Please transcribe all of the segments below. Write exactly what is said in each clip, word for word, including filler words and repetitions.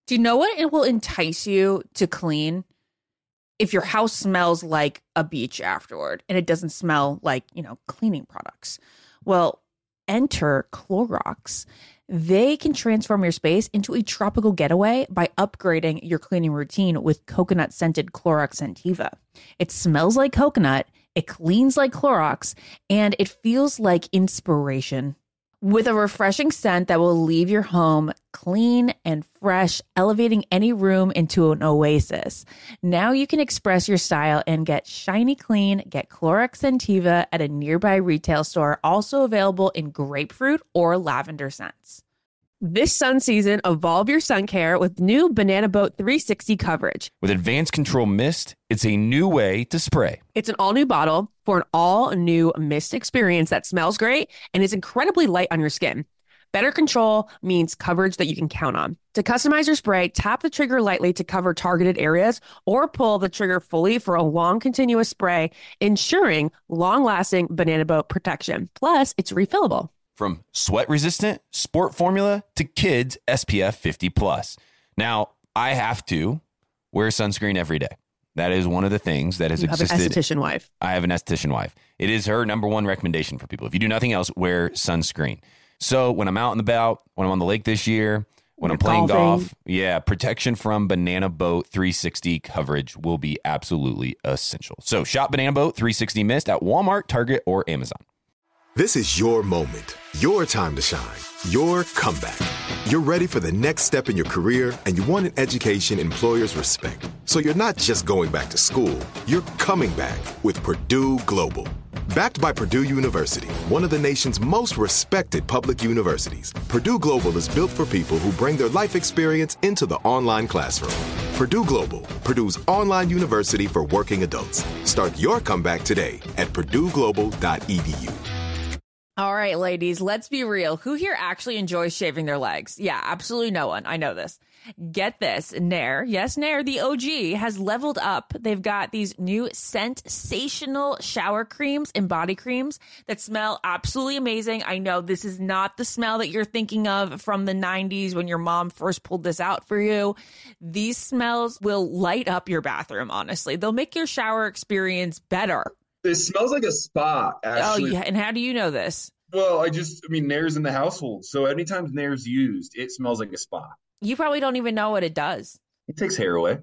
Do you know what it will entice you to clean? If your house smells like a beach afterward and it doesn't smell like, you know, cleaning products. Well, enter Clorox. They can transform your space into a tropical getaway by upgrading your cleaning routine with coconut-scented Clorox Scentiva. It smells like coconut, it cleans like Clorox, and it feels like inspiration. With a refreshing scent that will leave your home clean and fresh, elevating any room into an oasis. Now you can express your style and get shiny clean. Get Clorox Scentiva at a nearby retail store, also available in grapefruit or lavender scents. This sun season, evolve your sun care with new Banana Boat three sixty coverage. With Advanced Control Mist, it's a new way to spray. It's an all-new bottle for an all-new mist experience that smells great and is incredibly light on your skin. Better control means coverage that you can count on. To customize your spray, tap the trigger lightly to cover targeted areas or pull the trigger fully for a long, continuous spray, ensuring long-lasting Banana Boat protection. Plus, it's refillable. From sweat-resistant, sport formula to kids S P F fifty plus. Now, I have to wear sunscreen every day. That is one of the things that has you existed. You have an esthetician wife. I have an esthetician wife. It is her number one recommendation for people. If you do nothing else, wear sunscreen. So when I'm out and about, when I'm on the lake this year, when You're I'm playing golfing. golf, yeah, protection from Banana Boat three sixty coverage will be absolutely essential. So shop Banana Boat three sixty Mist at Walmart, Target, or Amazon. This is your moment, your time to shine, your comeback. You're ready for the next step in your career, and you want an education employers respect. So you're not just going back to school, you're coming back with Purdue Global. Backed by Purdue University, one of the nation's most respected public universities, Purdue Global is built for people who bring their life experience into the online classroom. Purdue Global, Purdue's online university for working adults. Start your comeback today at purdue global dot e d u. All right, ladies, let's be real. Who here actually enjoys shaving their legs? Yeah, absolutely no one. I know this. Get this. Nair, yes, Nair, the O G, has leveled up. They've got these new sensational shower creams and body creams that smell absolutely amazing. I know this is not the smell that you're thinking of from the nineties when your mom first pulled this out for you. These smells will light up your bathroom, honestly. They'll make your shower experience better. It smells like a spa, actually. Oh, yeah. And how do you know this? Well, I just, I mean, Nair's in the household. So anytime Nair's used, it smells like a spa. You probably don't even know what it does. It takes hair away.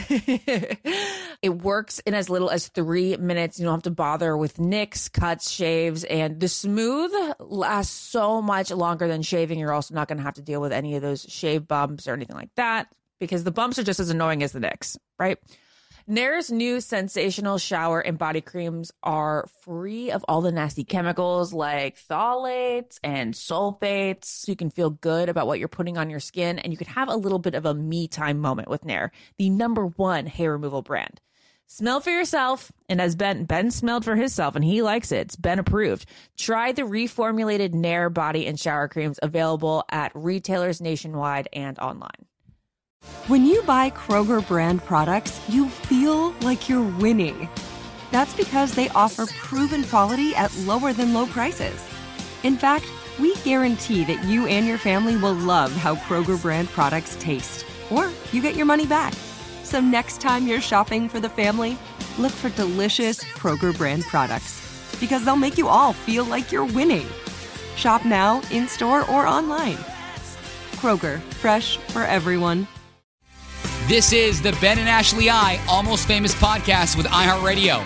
It works in as little as three minutes. You don't have to bother with nicks, cuts, shaves, and the smooth lasts so much longer than shaving. You're also not going to have to deal with any of those shave bumps or anything like that because the bumps are just as annoying as the nicks, right? Nair's new sensational shower and body creams are free of all the nasty chemicals like phthalates and sulfates. So you can feel good about what you're putting on your skin, and you can have a little bit of a me time moment with Nair, the number one hair removal brand. Smell for yourself, and as Ben Ben smelled for himself, and he likes it. It's been approved. Try the reformulated Nair body and shower creams available at retailers nationwide and online. When you buy Kroger brand products, you feel like you're winning. That's because they offer proven quality at lower than low prices. In fact, we guarantee that you and your family will love how Kroger brand products taste, or you get your money back. So next time you're shopping for the family, look for delicious Kroger brand products, because they'll make you all feel like you're winning. Shop now, in-store, or online. Kroger, fresh for everyone. This is the Ben and Ashley I Almost Famous podcast with iHeartRadio.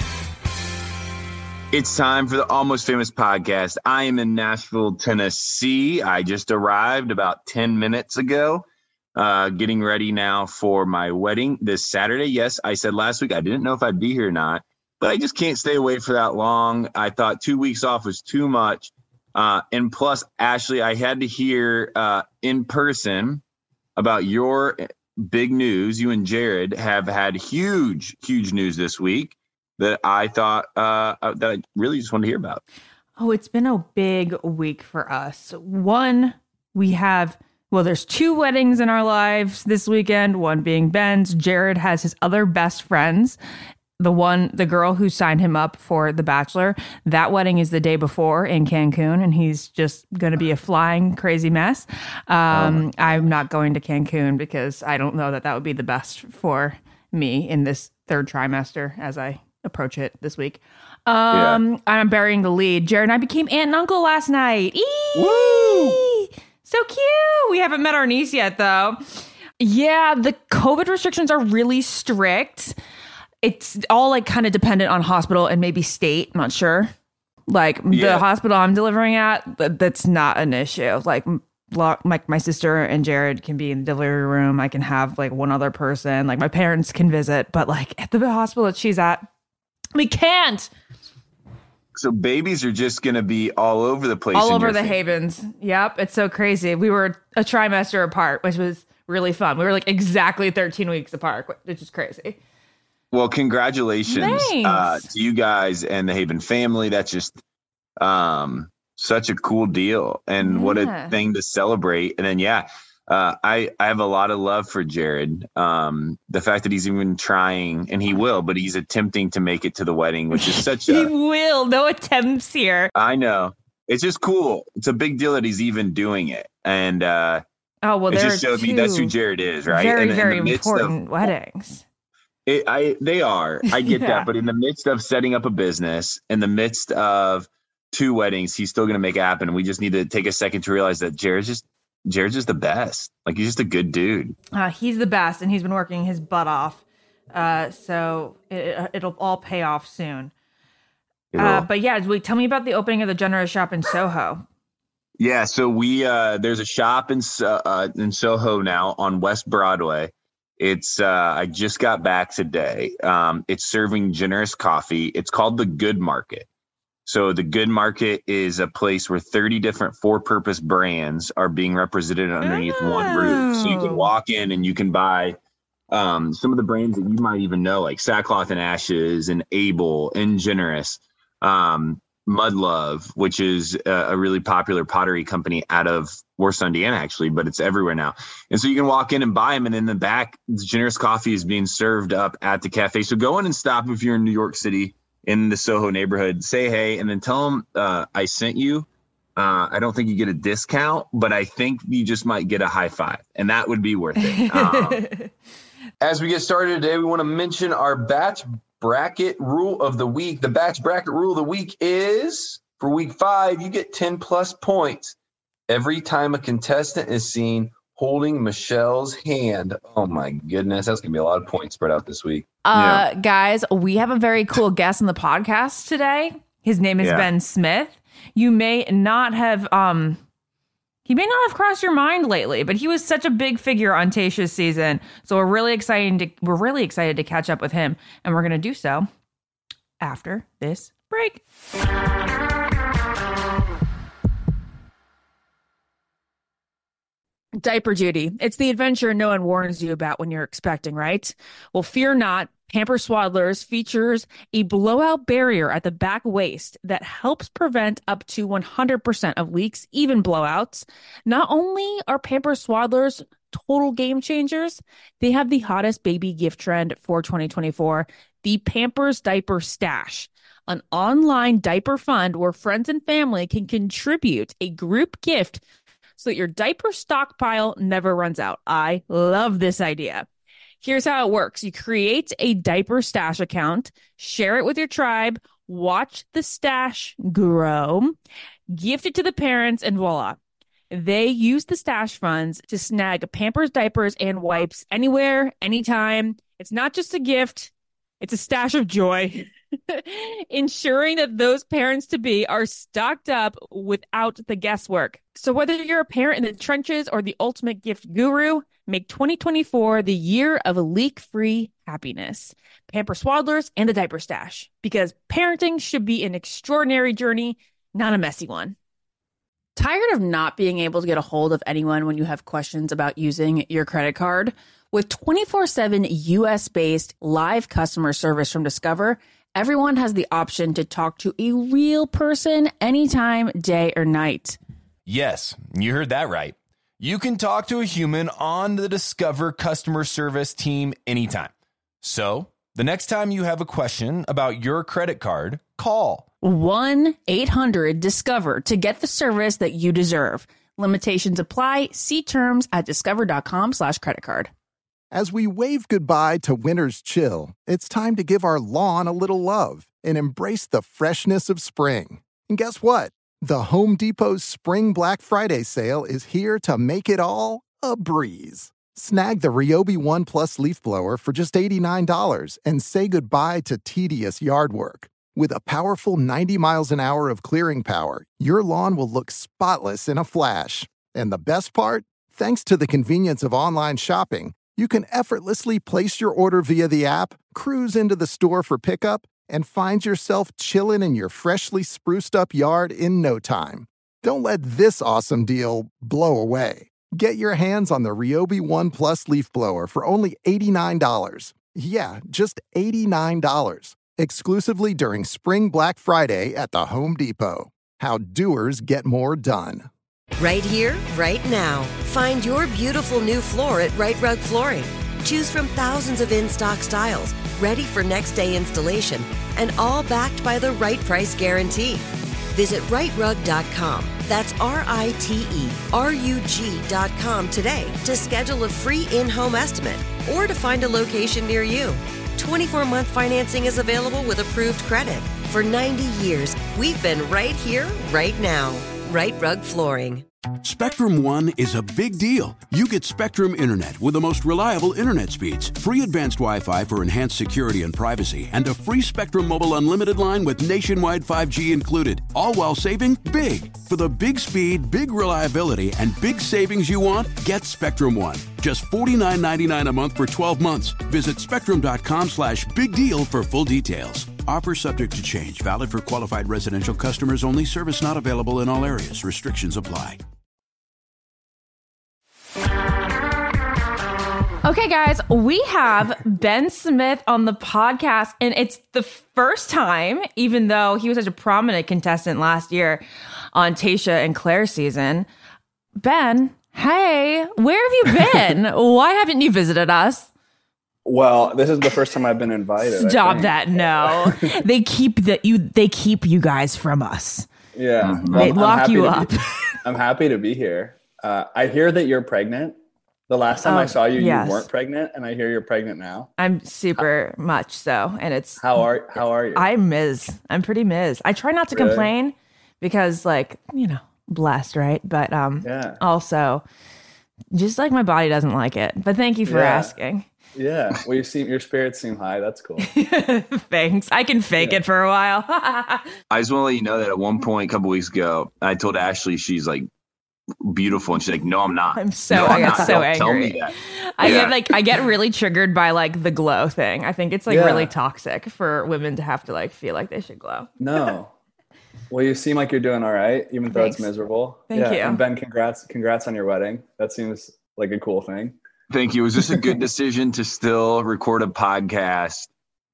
It's time for the Almost Famous podcast. I am in Nashville, Tennessee. I just arrived about ten minutes ago, uh, getting ready now for my wedding this Saturday. Yes, I said last week I didn't know if I'd be here or not, but I just can't stay away for that long. I thought two weeks off was too much. Uh, and plus, Ashley, I had to hear uh, in person about your big news. You and Jared have had huge, huge news this week that I thought uh, that I really just wanted to hear about. Oh, it's been a big week for us. One, we have, well, there's two weddings in our lives this weekend, one being Ben's. Jared has his other best friends, the one, the girl who signed him up for The Bachelor, that wedding is the day before in Cancun, and he's just going to be a flying crazy mess. Um, oh I'm not going to Cancun because I don't know that that would be the best for me in this third trimester as I approach it this week. Um, yeah. I'm burying the lead. Jared and I became aunt and uncle last night. Eee! Woo! So cute. We haven't met our niece yet, though. Yeah, the COVID restrictions are really strict. It's all like kind of dependent on hospital and maybe state. I'm not sure. Like yeah. the hospital I'm delivering at, that's not an issue. Like my, my sister and Jared can be in the delivery room. I can have like one other person. Like my parents can visit, but like at the hospital that she's at, we can't. So babies are just going to be all over the place. All over the Havens. Yep. It's so crazy. We were a trimester apart, which was really fun. We were like exactly thirteen weeks apart, which is crazy. Well, congratulations uh, to you guys and the Haven family. That's just um, such a cool deal. And yeah. what a thing to celebrate. And then, yeah, uh, I, I have a lot of love for Jared. Um, the fact that he's even trying, and he will, but he's attempting to make it to the wedding, which is such a... He will. No attempts here. I know. It's just cool. It's a big deal that he's even doing it. And uh, oh, well, it just showed me that's who Jared is, right? Very, and, very in the important of, weddings. It, I they are. I get yeah. that. But in the midst of setting up a business, in the midst of two weddings, he's still going to make it happen. And we just need to take a second to realize that Jared's just Jared's just the best. Like, he's just a good dude. Uh, he's the best, and he's been working his butt off. Uh, so it, it'll all pay off soon. Uh, but yeah, we tell me about the opening of the Generous shop in Soho. Yeah, so we uh, there's a shop in uh, in Soho now on West Broadway. It's uh, I just got back today. Um, it's serving generous coffee. It's called the Good Market. So the Good Market is a place where thirty different for-purpose brands are being represented underneath oh. one roof. So you can walk in and you can buy um, some of the brands that you might even know, like Sackcloth and Ashes and Able and Generous. Um, Mud Love, which is a, a really popular pottery company out of Warsaw, Indiana, actually, but it's everywhere now. And so you can walk in and buy them. And in the back, the Generous coffee is being served up at the cafe. So go in and stop if you're in New York City in the Soho neighborhood, say hey, and then tell them uh, I sent you. Uh, I don't think you get a discount, but I think you just might get a high five, and that would be worth it. Um, as we get started today, we want to mention our batch bracket rule of the week. The batch bracket rule of the week is for week five, you get ten plus points every time a contestant is seen holding Michelle's hand. Oh my goodness, that's gonna be a lot of points spread out this week. Uh, yeah. Guys, we have a very cool guest on the podcast today. His name is yeah. Ben Smith. You may not have um he may not have crossed your mind lately, but he was such a big figure on Tayshia's season. So we're really excited to we're really excited to catch up with him, and we're gonna do so after this break. Diaper duty. It's the adventure no one warns you about when you're expecting, right? Well, fear not. Pampers Swaddlers features a blowout barrier at the back waist that helps prevent up to one hundred percent of leaks, even blowouts. Not only are Pampers Swaddlers total game changers, they have the hottest baby gift trend for twenty twenty-four, the Pampers Diaper Stash, an online diaper fund where friends and family can contribute a group gift so that your diaper stockpile never runs out. I love this idea. Here's how it works. You create a diaper stash account, share it with your tribe, watch the stash grow, gift it to the parents, and voila. They use the stash funds to snag Pampers diapers and wipes anywhere, anytime. It's not just a gift. It's a stash of joy. Ensuring that those parents-to-be are stocked up without the guesswork. So whether you're a parent in the trenches or the ultimate gift guru, make twenty twenty-four the year of leak-free happiness. Pampers Swaddlers and the Diaper Stash. Because parenting should be an extraordinary journey, not a messy one. Tired of not being able to get a hold of anyone when you have questions about using your credit card? With twenty-four seven U S-based live customer service from Discover, everyone has the option to talk to a real person anytime, day or night. Yes, you heard that right. You can talk to a human on the Discover customer service team anytime. So The next time you have a question about your credit card, call one eight hundred discover to get the service that you deserve. Limitations apply. See terms at discover.com slash credit card. As we wave goodbye to winter's chill, it's time to give our lawn a little love and embrace the freshness of spring. And guess what? The Home Depot's Spring Black Friday sale is here to make it all a breeze. Snag the Ryobi One Plus leaf blower for just eighty-nine dollars and say goodbye to tedious yard work. With a powerful ninety miles an hour of clearing power, your lawn will look spotless in a flash. And the best part? Thanks to the convenience of online shopping, you can effortlessly place your order via the app, cruise into the store for pickup, and find yourself chilling in your freshly spruced up yard in no time. Don't let this awesome deal blow away. Get your hands on the Ryobi One Plus leaf blower for only eighty-nine dollars. Yeah, just eighty-nine dollars. Exclusively during Spring Black Friday at the Home Depot. How doers get more done. Right here, right now. Find your beautiful new floor at Right Rug Flooring. Choose from thousands of in-stock styles, ready for next day installation, and all backed by the right price guarantee. Visit right rug dot com. That's R I T E R U G dot com today to schedule a free in-home estimate or to find a location near you. twenty-four month financing is available with approved credit. For ninety years, we've been right here, right now. Right Rug Flooring. Spectrum One is a big deal. You get Spectrum Internet with the most reliable internet speeds, free advanced Wi-Fi for enhanced security and privacy, and a free Spectrum Mobile Unlimited line with nationwide five G included, all while saving big. For the big speed, big reliability, and big savings you want, get Spectrum One. Just forty-nine ninety-nine a month for twelve months. Visit spectrum.com slash big deal for full details. Offer subject to change. Valid for qualified residential customers only. Service not available in all areas. Restrictions apply. Okay, guys, we have Ben Smith on the podcast, and it's the first time, even though he was such a prominent contestant last year on Tayshia and Claire's season. Ben, hey, where have you been? Why haven't you visited us? Well, this is the first time I've been invited. Stop that! No, they keep the you. They keep you guys from us. Yeah, well, they lock you up. Be, I'm happy to be here. Uh, I hear that you're pregnant. The last time oh, I saw you, yes. you weren't pregnant, and I hear you're pregnant now. I'm super how, much so, and it's how are how are you? I'm Miz. I'm pretty Miz. I try not to really? complain because, like, you know, blessed, right? But um, yeah. also, just like my body doesn't like it. But thank you for yeah. asking. Yeah, well, you seem your spirits seem high. That's cool. Thanks. I can fake yeah. it for a while. I just want to let you know that at one point, a couple weeks ago, I told Ashley she's like beautiful, and she's like, "No, I'm not." I'm so no, I I'm get not. so Don't angry. Tell me that. I yeah. get like I get really triggered by like the glow thing. I think it's like yeah. really toxic for women to have to like feel like they should glow. No. Well, you seem like you're doing all right, even though Thanks. it's miserable. Thank yeah. you. And Ben, congrats, congrats on your wedding. That seems like a cool thing. Thank you. Was this a good decision to still record a podcast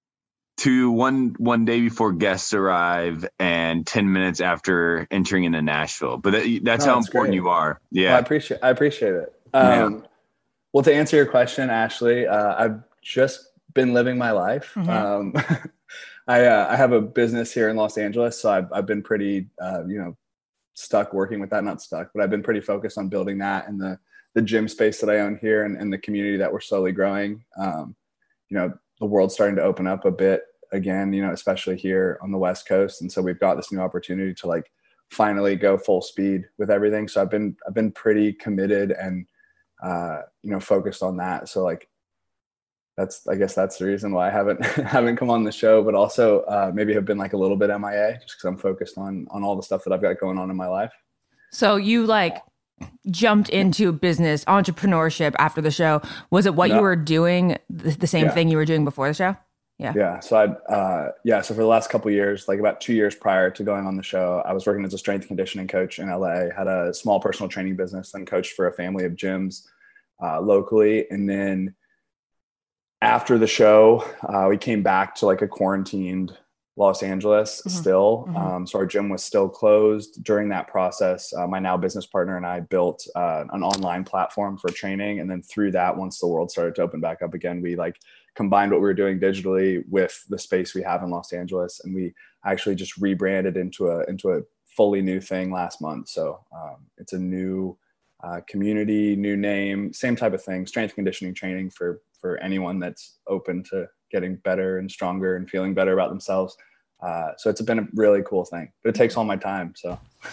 to one one day before guests arrive and ten minutes after entering into Nashville? But that, that's no, how important great. you are. Yeah, well, I appreciate. I appreciate it. Um, yeah. Well, to answer your question, Ashley, uh, I've just been living my life. Mm-hmm. Um, I uh, I have a business here in Los Angeles, so I've I've been pretty uh, you know stuck working with that. Not stuck, but I've been pretty focused on building that and the the gym space that I own here and, and the community that we're slowly growing. Um, you know, the world's starting to open up a bit again, you know, especially here on the West Coast. And so we've got this new opportunity to like finally go full speed with everything. So I've been, I've been pretty committed and, uh, you know, focused on that. So like, that's, I guess that's the reason why I haven't, haven't come on the show, but also uh, maybe have been like a little bit M I A just because I'm focused on, on all the stuff that I've got going on in my life. So you like jumped into business entrepreneurship after the show. Was it what no. you were doing, the, the same yeah. thing you were doing before the show? Yeah. Yeah. So I, uh, yeah. So for the last couple of years, like about two years prior to going on the show, I was working as a strength conditioning coach in L A, had a small personal training business, then coached for a family of gyms uh, locally. And then after the show, uh, we came back to like a quarantined Los Angeles Mm-hmm. still. Mm-hmm. Um, so our gym was still closed during that process. Uh, my now business partner and I built uh, an online platform for training. And then through that, once the world started to open back up again, we like combined what we were doing digitally with the space we have in Los Angeles. And we actually just rebranded into a, into a fully new thing last month. So um, it's a new uh, community, new name, same type of thing, strength conditioning training for, for anyone that's open to getting better and stronger and feeling better about themselves. Uh, so it's been a really cool thing, but it takes all my time. So,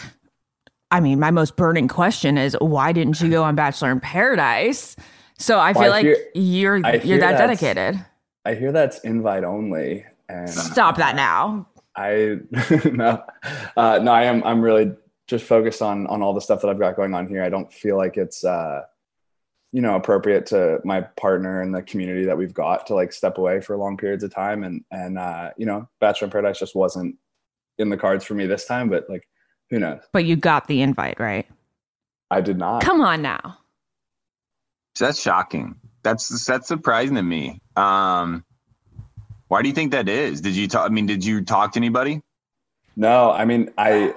I mean, my most burning question is, why didn't you go on Bachelor in Paradise? So I feel Well, I like hear- you're I you're hear that that's- dedicated. I hear that's invite only. And Stop that now. I no, uh, no, I am. I'm really just focused on on all the stuff that I've got going on here. I don't feel like it's uh, you know, appropriate to my partner and the community that we've got to like step away for long periods of time. And and uh, you know, Bachelor in Paradise just wasn't in the cards for me this time. But like, who knows? But you got the invite, right? I did not. Come on now. So that's shocking. That's that's surprising to me. Um, why do you think that is? Did you talk? I mean, did you talk to anybody? No, I mean, I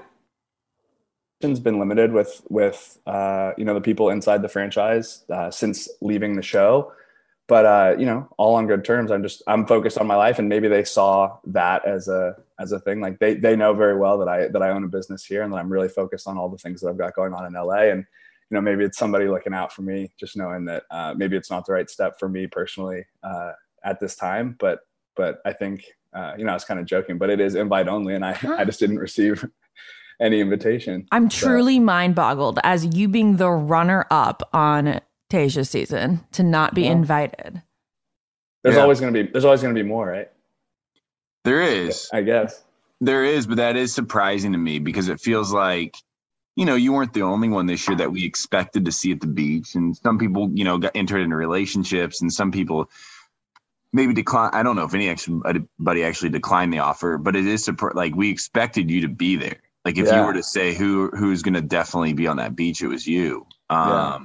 has been limited with with uh, you know, the people inside the franchise uh, since leaving the show, but uh, you know, all on good terms. I'm just I'm focused on my life, and maybe they saw that as a as a thing. Like they they know very well that I that I own a business here, and that I'm really focused on all the things that I've got going on in L A. And you know, maybe it's somebody looking out for me, just knowing that uh, maybe it's not the right step for me personally uh, at this time. But but I think uh, you know, I was kind of joking, but it is invite only, and I I just didn't receive any invitation. I'm So, truly mind boggled as you being the runner up on Tayshia's season to not be Well, invited. there's Yeah. always gonna be there's always gonna be more, right? There is. I guess. There is, but that is surprising to me because it feels like, you know, you weren't the only one this year that we expected to see at the beach. And some people, you know, got entered into relationships, and some people maybe decline. I don't know if any actually, anybody actually declined the offer, but it is surpri- like we expected you to be there. Like if Yeah. you were to say who who's going to definitely be on that beach, it was you. Um, Yeah.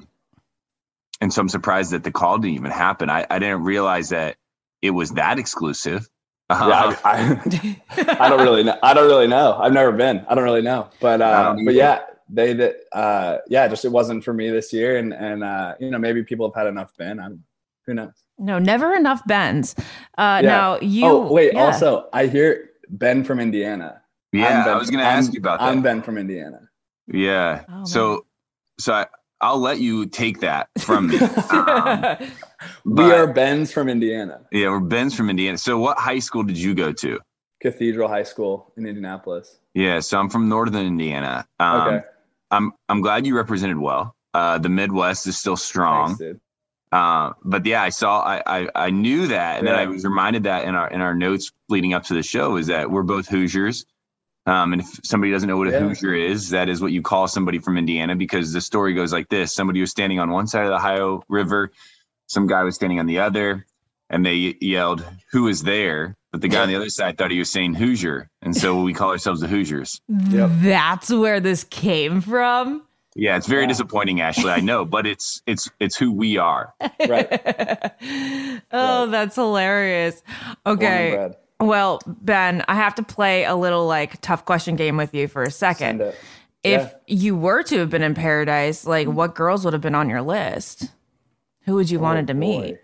And so I'm surprised that the call didn't even happen. I, I didn't realize that it was that exclusive. Uh, Yeah, I, I, I don't really know. I don't really know. I've never been. I don't really know. But I uh, don't but either. yeah, they that uh, yeah, just it wasn't for me this year, and and uh, you know, maybe people have had enough Ben. I'm who knows. No, never enough Bens. Uh, Yeah. Now you. Oh wait, yeah. also I hear Ben from Indiana. Yeah, I'm Ben I was from- going to ask I'm- you about I'm that. Ben from Indiana. Yeah. Oh, so, so I, I'll let you take that from me. Um, We but- are Ben's from Indiana, Yeah, we're Ben's from Indiana. So, what high school did you go to? Cathedral High School in Indianapolis. Yeah, so I'm from Northern Indiana. Um, Okay. I'm I'm glad you represented well. Uh, the Midwest is still strong. Thanks, dude. Uh, but yeah, I saw, I, I, I knew that, and then Yeah. I was reminded that in our in our notes leading up to the show is that we're both Hoosiers. Um, and if somebody doesn't know what a Yeah. Hoosier is, that is what you call somebody from Indiana, because the story goes like this: somebody was standing on one side of the Ohio River, some guy was standing on the other, and they yelled, "Who is there?" But the guy on the other side thought he was saying Hoosier, and so we call ourselves the Hoosiers. Yep. That's where this came from. Yeah, it's very Yeah. disappointing, Ashley. I know, but it's it's it's who we are. Right. Oh, Right. that's hilarious. Born and Okay. bred. Well, Ben, I have to play a little like tough question game with you for a second. Send it. If Yeah. you were to have been in Paradise, like what girls would have been on your list? Who would you Oh, wanted to boy. meet?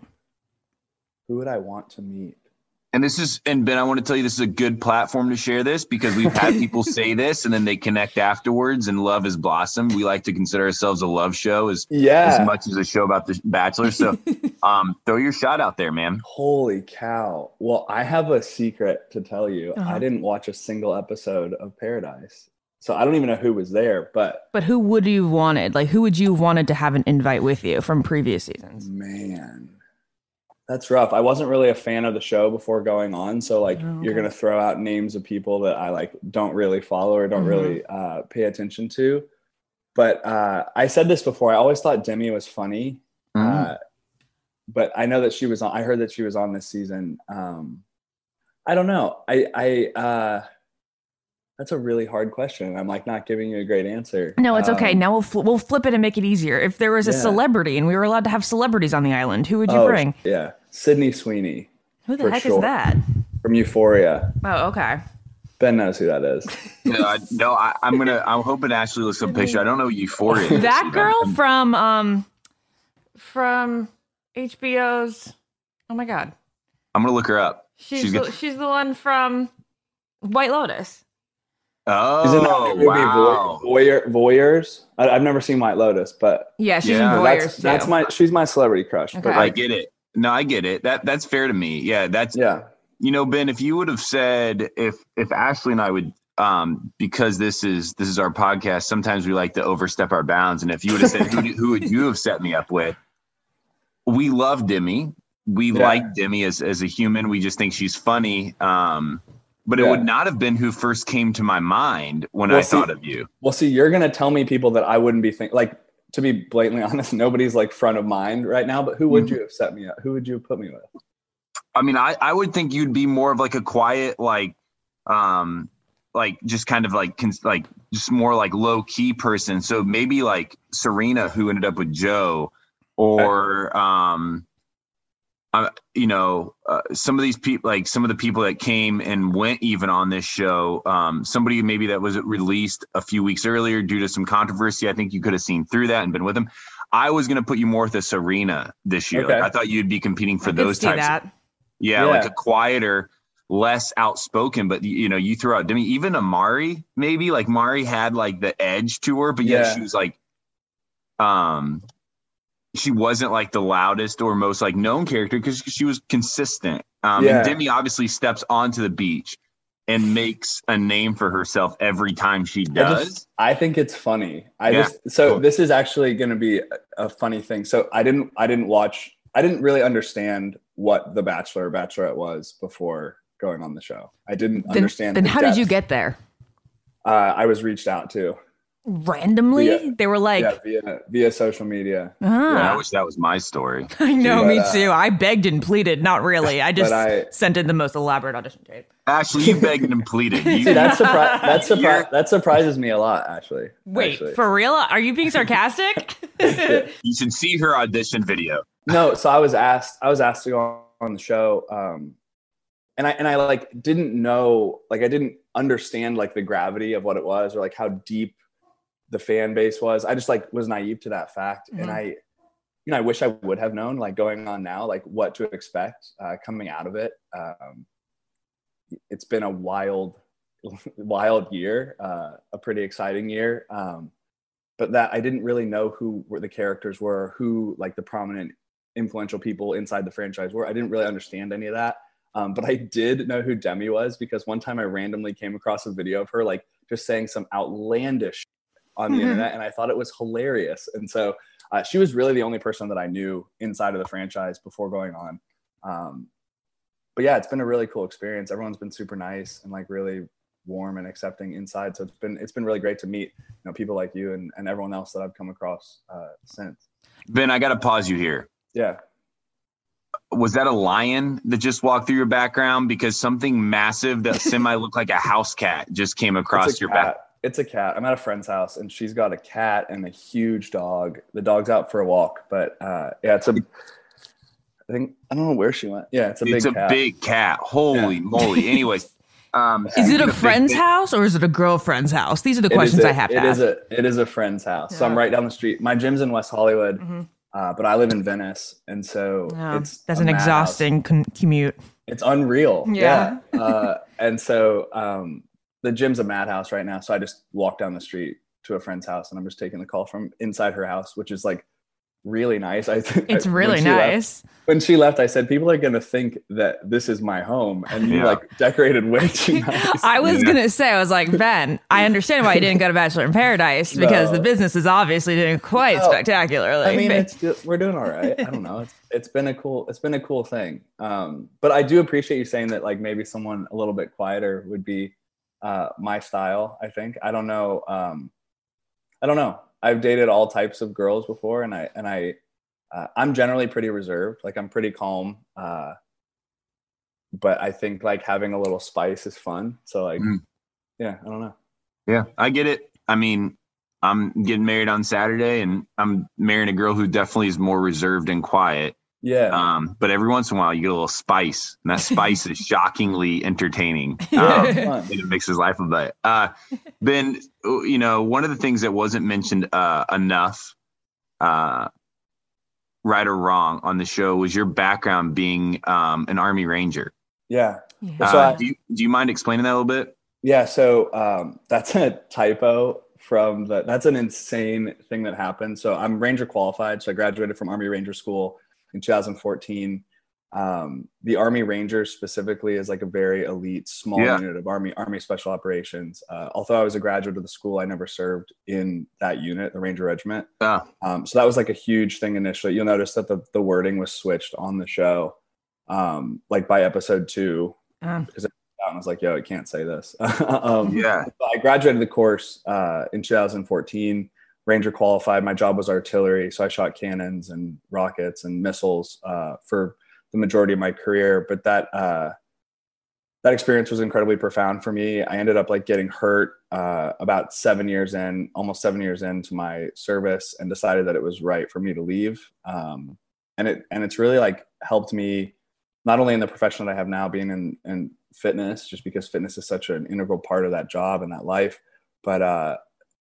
Who would I want to meet? And this is, and Ben, I want to tell you, this is a good platform to share this because we've had people say this and then they connect afterwards and love has blossomed. We like to consider ourselves a love show as, Yeah. as much as a show about the Bachelor. So um, throw your shot out there, man. Holy cow. Well, I have a secret to tell you. Uh-huh. I didn't watch a single episode of Paradise. So I don't even know who was there, but But who would you have wanted? Like who would you have wanted to have an invite with you from previous seasons? man, that's rough. I wasn't really a fan of the show before going on. So like Oh, you're okay. going to throw out names of people that I like don't really follow or don't Mhm. really uh, pay attention to. But uh, I said this before. I always thought Demi was funny. Mm. Uh, but I know that she was on, I heard that she was on this season. Um, I don't know. I, I, uh, that's a really hard question. I'm like not giving you a great answer. No, it's okay. Um, Now we'll fl- we'll flip it and make it easier. If there was a Yeah. celebrity and we were allowed to have celebrities on the island, who would you oh, bring? Yeah. Sydney Sweeney Who the for heck sure. is that? from from Euphoria. Oh, okay. Ben knows who that is. No, I, no I, I'm gonna. I'm hoping Ashley looks up a picture. I don't know Euphoria. is. That girl from um from H B O's. Oh my God. I'm gonna look her up. She's She's the, good. she's the one from White Lotus. Oh, Is it not the movie wow. Voy- Voyeur, Voyeurs? I, I've never seen White Lotus, but Yeah, she's Yeah. in that's, Voyeurs too. that's my she's my celebrity crush. But Okay. I like, get it. No, I get it. That that's fair to me. Yeah, that's yeah, you know, Ben, if you would have said if if Ashley and I would um because this is this is our podcast, sometimes we like to overstep our bounds. And if you would have said who, do- who would you have set me up with? We love Demi. We Yeah. like Demi as as a human. We just think she's funny. Um, but it Yeah. would not have been who first came to my mind when Well, I see- thought of you. well, see, you're gonna tell me people that I wouldn't be thinking. Like, to be blatantly honest, nobody's like front of mind right now. But who would Mm-hmm. you have set me up? Who would you have put me with? I mean, I, I would think you'd be more of like a quiet, like, um, like just kind of like, cons- like just more like low key person. So maybe like Serena, who ended up with Joe, or, um, uh, you know, uh, some of these people, like some of the people that came and went even on this show, um, somebody maybe that was released a few weeks earlier due to some controversy. I think you could have seen through that and been with them. I was going to put you more with a Serena this year. Okay. Like, I thought you'd be competing for I could those see types. that. Of, yeah, Yeah. like a quieter, less outspoken, but you know, you threw out Demi, even Amari, maybe like Mari had like the edge to her, but yet Yeah. she was like, um, she wasn't like the loudest or most like known character because she was consistent. Um, Yeah. and Demi obviously steps onto the beach and makes a name for herself every time she I does. just I think it's funny. I Yeah. just so Cool. this is actually going to be a, a funny thing. So I didn't I didn't watch I didn't really understand what The Bachelor or Bachelorette was before going on the show. I didn't Then, understand. then the how did you depth. get there? Uh, I was reached out to. Randomly? Via- they were like, yeah, via via social media. ah. Yeah, I wish that was my story. I know, But, me uh, too. I begged and pleaded. Not really. I just I- sent in the most elaborate audition tape. Actually, you begged and pleaded. You, See, that surpri- that, surpri- You're- that surprises me a lot, actually. Wait, actually. for real? Are you being sarcastic? you should see her audition video. No, so I was asked I was asked to go on the show, um and I and I like didn't know, like I didn't understand like the gravity of what it was or like how deep the fan base was. I just like was naive to that fact. Mhm. And I you know I wish I would have known, like going on now, like what to expect uh coming out of it. Um it's been a wild wild year, uh a pretty exciting year. Um but that I didn't really know who were the characters were, who like the prominent influential people inside the franchise were. I didn't really understand any of that. Um, but I did know who Demi was because one time I randomly came across a video of her like just saying some outlandish shit on the Mhm. internet, and I thought it was hilarious. And so uh, she was really the only person that I knew inside of the franchise before going on. Um, but yeah, it's been a really cool experience. Everyone's been super nice and like really warm and accepting inside. So it's been it's been really great to meet, you know, people like you and, and everyone else that I've come across uh, since. Ben, I got to pause you here. Yeah. Was that a lion that just walked through your background? Because something massive that semi looked like a house cat just came across It's a your cat. back. It's a cat. I'm at a friend's house and she's got a cat and a huge dog. The dog's out for a walk, but uh, yeah, it's a. I think I don't know where she went. Yeah, it's a It's big a cat. big cat. Holy Yeah. moly! Anyways, um, Is it the a big friend's thing- house or is it a girlfriend's house? These are the It is questions a- I have to It ask. is a it is a friend's house. So I'm Yeah. right down the street. My gym's in West Hollywood, Mhm. uh, but I live in Venice, and so Yeah, it's that's a an madhouse. exhausting com- commute. It's unreal. Yeah. Yeah. uh, and so um, the gym's a madhouse right now. So I just walk down the street to a friend's house and I'm just taking the call from inside her house, which is like really nice. I think It's when really she left- nice. when she left, I said, people are going to think that this is my home. And you Yeah. like decorated way too nice. I was Yeah. gonna say, I was like, Ben, I understand why you didn't go to Bachelor in Paradise because No. the business is obviously doing quite No. spectacularly. I mean, it's just, we're doing all right. I don't know. It's it's been a cool it's been a cool thing. Um, but I do appreciate you saying that like maybe someone a little bit quieter would be uh, my style. I think I don't know. Um, I don't know. I've dated all types of girls before, and I and I uh, I'm generally pretty reserved. Like I'm pretty calm. Uh, but I think like having a little spice is fun. So like, Mm. yeah, I don't know. Yeah, I get it. I mean, I'm getting married on Saturday, and I'm marrying a girl who definitely is more reserved and quiet. Yeah. Um, but every once in a while you get a little spice, and that spice is shockingly entertaining. Yeah, Um, it's fun. and it makes his life a bit. Uh, Ben, you know, one of the things that wasn't mentioned uh, enough, uh, right or wrong, on the show was your background being um, an Army Ranger. Yeah. Yeah. So Uh, I- do you do you mind explaining that a little bit? Yeah, so um, that's a typo from the, that's an insane thing that happened. So I'm Ranger qualified. So I graduated from Army Ranger School in two thousand fourteen. Um, the Army Ranger specifically is like a very elite small Yeah. unit of Army Army Special Operations. Uh, although I was a graduate of the school, I never served in that unit, the Ranger Regiment. Yeah. Um, so that was like a huge thing initially. You'll notice that the, the wording was switched on the show, um, like by episode two. Um, Because I was like, yo, I can't say this. um, Yeah. so I graduated the course uh, in two thousand fourteen, Ranger qualified. My job was artillery. So I shot cannons and rockets and missiles uh, for the majority of my career. But that, uh, that experience was incredibly profound for me. I ended up like getting hurt uh, about seven years in, almost seven years into my service, and decided that it was right for me to leave. Um, and it, and it's really like helped me not only in the profession that I have now, being in, in fitness, just because fitness is such an integral part of that job and that life. But uh,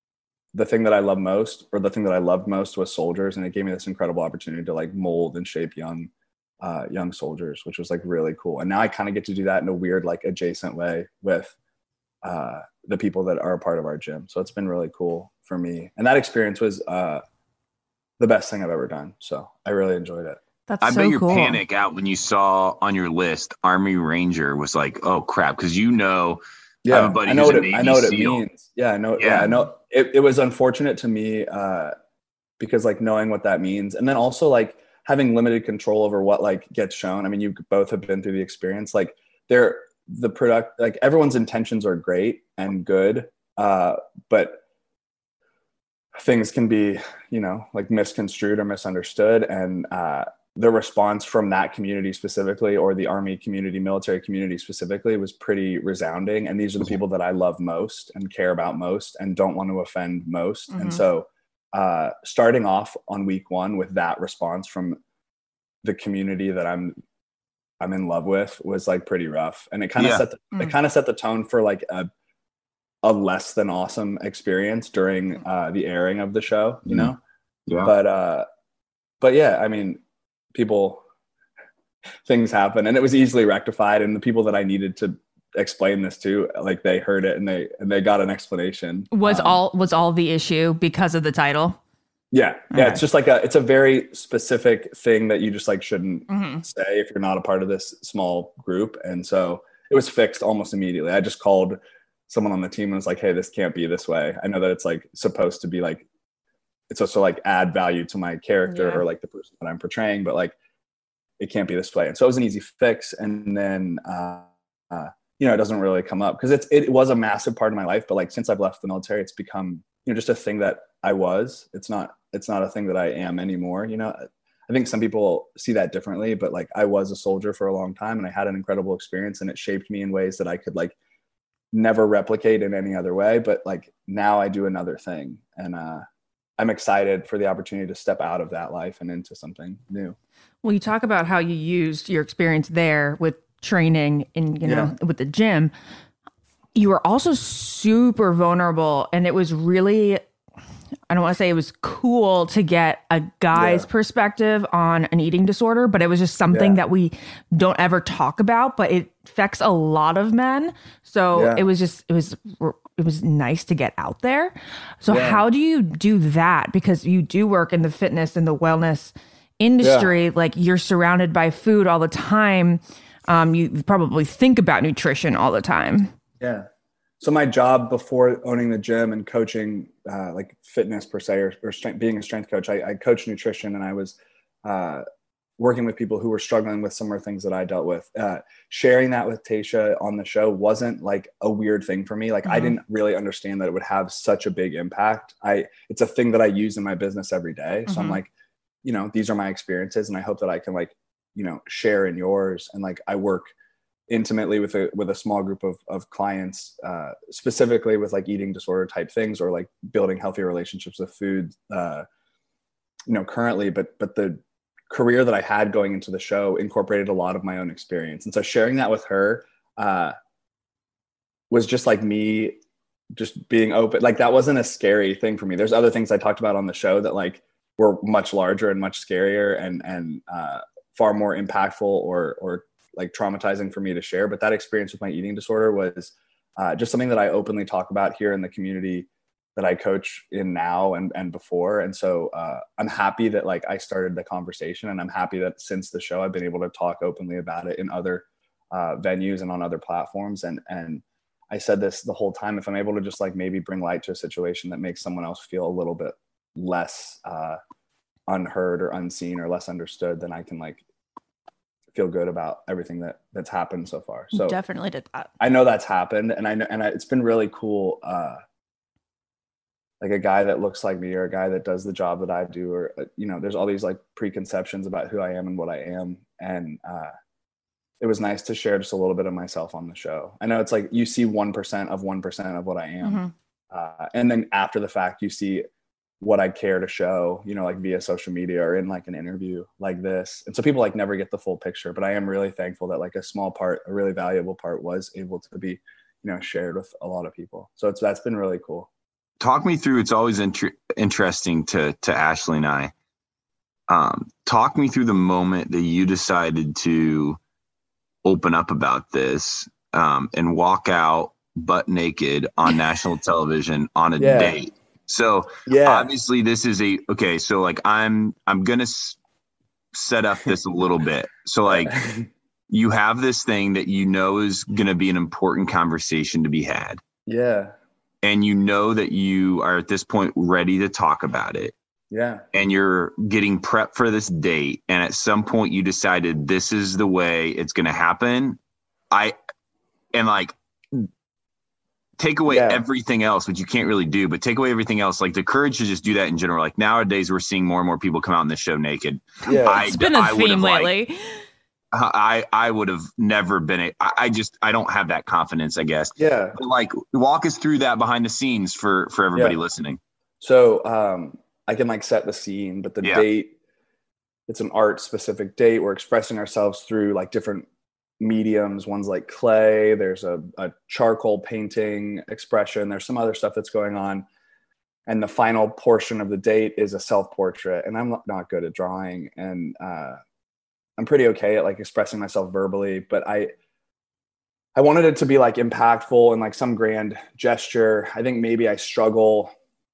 the thing that I love most, or the thing that I loved most, was soldiers. And it gave me this incredible opportunity to like mold and shape young, uh, young soldiers, which was like really cool. And now I kind of get to do that in a weird, like adjacent way with uh, the people that are a part of our gym. So it's been really cool for me. And that experience was uh, the best thing I've ever done. So I really enjoyed it. That's I so bet your cool. panic out when you saw on your list Army Ranger was like, oh crap, because you know, I have Yeah, a buddy I know who's what a it, I Navy know what it SEAL. means. Yeah, I know. Yeah, Yeah. I know. It, it was unfortunate to me uh, because like knowing what that means, and then also like having limited control over what like gets shown. I mean, you both have been through the experience. Like they're the product, like everyone's intentions are great and good, uh, but things can be, you know, like misconstrued or misunderstood, and uh, the response from that community specifically, or the Army community, military community specifically, was pretty resounding. And these are the people that I love most and care about most and don't want to offend most. Mhm. And so uh, starting off on week one with that response from the community that I'm I'm in love with was like pretty rough. And it kind of Yeah. set the, Mm. it kind of set the tone for like a a less than awesome experience during uh, the airing of the show, you Mhm. know? Yeah. But uh, but yeah, I mean, people, things happen, and it was easily rectified. And the people that I needed to explain this to, like they heard it and they and they got an explanation. Was Um, all was all the issue because of the title? yeah, yeah. Okay. It's just like a it's a very specific thing that you just like shouldn't Mhm. say if you're not a part of this small group. And so it was fixed almost immediately. I just called someone on the team and was like, hey, this can't be this way. I know that it's like supposed to be like, it's also like add value to my character Yeah. or like the person that I'm portraying, but like it can't be this way. And so it was an easy fix. And then, uh, uh, you know, it doesn't really come up because it's, it was a massive part of my life, but like, since I've left the military, it's become, you know, just a thing that I was, it's not, it's not a thing that I am anymore. You know, I think some people see that differently, but like I was a soldier for a long time and I had an incredible experience, and it shaped me in ways that I could like never replicate in any other way. But like now I do another thing, and, uh, I'm excited for the opportunity to step out of that life and into something new. Well, you talk about how you used your experience there with training and, you know, with the gym. You were also super vulnerable, and it was really, I don't want to say it was cool to get a guy's Yeah. perspective on an eating disorder, but it was just something Yeah. that we don't ever talk about, but it affects a lot of men. So Yeah. it was just, it was, it was nice to get out there. So Yeah. how do you do that? Because you do work in the fitness and the wellness industry, like you're surrounded by food all the time. Um, you probably think about nutrition all the time. Yeah. So my job before owning the gym and coaching, uh, like fitness per se, or, or strength, being a strength coach, I, I coached nutrition, and I was uh, working with people who were struggling with similar things that I dealt with. Uh, sharing that with Tasha on the show wasn't like a weird thing for me. Like I Mhm. didn't really understand that it would have such a big impact. I, it's a thing that I use in my business every day. So I'm Mhm. like, you know, these are my experiences, and I hope that I can like, you know, share in yours. And like, I work intimately with a with a small group of of clients, uh, specifically with like eating disorder type things, or like building healthier relationships with food, uh, you know, currently. But but the career that I had going into the show incorporated a lot of my own experience. And so sharing that with her uh, was just like me just being open. Like that wasn't a scary thing for me. There's other things I talked about on the show that like were much larger and much scarier and, and uh, far more impactful or, or like traumatizing for me to share. But that experience with my eating disorder was uh, just something that I openly talk about here in the community that I coach in now and, and before. And so uh, I'm happy that like I started the conversation, and I'm happy that since the show, I've been able to talk openly about it in other uh, venues and on other platforms. And, and I said this the whole time, if I'm able to just like maybe bring light to a situation that makes someone else feel a little bit less uh, unheard or unseen or less understood, then I can like feel good about everything that that's happened so far. So definitely did that. I know that's happened. And I know, and I, it's been really cool. Uh, like a guy that looks like me or a guy that does the job that I do, or, you know, there's all these like preconceptions about who I am and what I am. And uh, it was nice to share just a little bit of myself on the show. I know it's like, you see one percent of one percent of what I am. Mm-hmm. Uh, and then after the fact, you see what I care to show, you know, like via social media or in like an interview like this. And so people like never get the full picture, but I am really thankful that like a small part, a really valuable part was able to be, you know, shared with a lot of people. So it's, that's been really cool. Talk me through, it's always inter- interesting to, to Ashley and I, um, talk me through the moment that you decided to open up about this um, and walk out butt naked on national television on a yeah. date. So yeah. obviously this is a, okay. So like, I'm, I'm going to s- set up this a little bit. So like you have this thing that you know is going to be an important conversation to be had. Yeah. And you know that you are at this point ready to talk about it. Yeah. And you're getting prepped for this date. And at some point you decided this is the way it's going to happen. I, and like, take away yeah. everything else, which you can't really do, but take away everything else. Like the courage to just do that in general. Like nowadays we're seeing more and more people come out in this show naked. Yeah. I, It's been a I theme like, lately. I, I would have never been, a, I, I just, I don't have that confidence, I guess. Yeah. But like walk us through that behind the scenes for, for everybody yeah. listening. So um, I can like set the scene, but the yeah. date, it's an art specific date. We're expressing ourselves through like different mediums. One's like clay. There's a, a charcoal painting expression. There's some other stuff that's going on. And the final portion of the date is a self-portrait. And I'm not good at drawing. And uh, I'm pretty okay at like expressing myself verbally, but I, I wanted it to be like impactful and like some grand gesture. I think maybe I struggle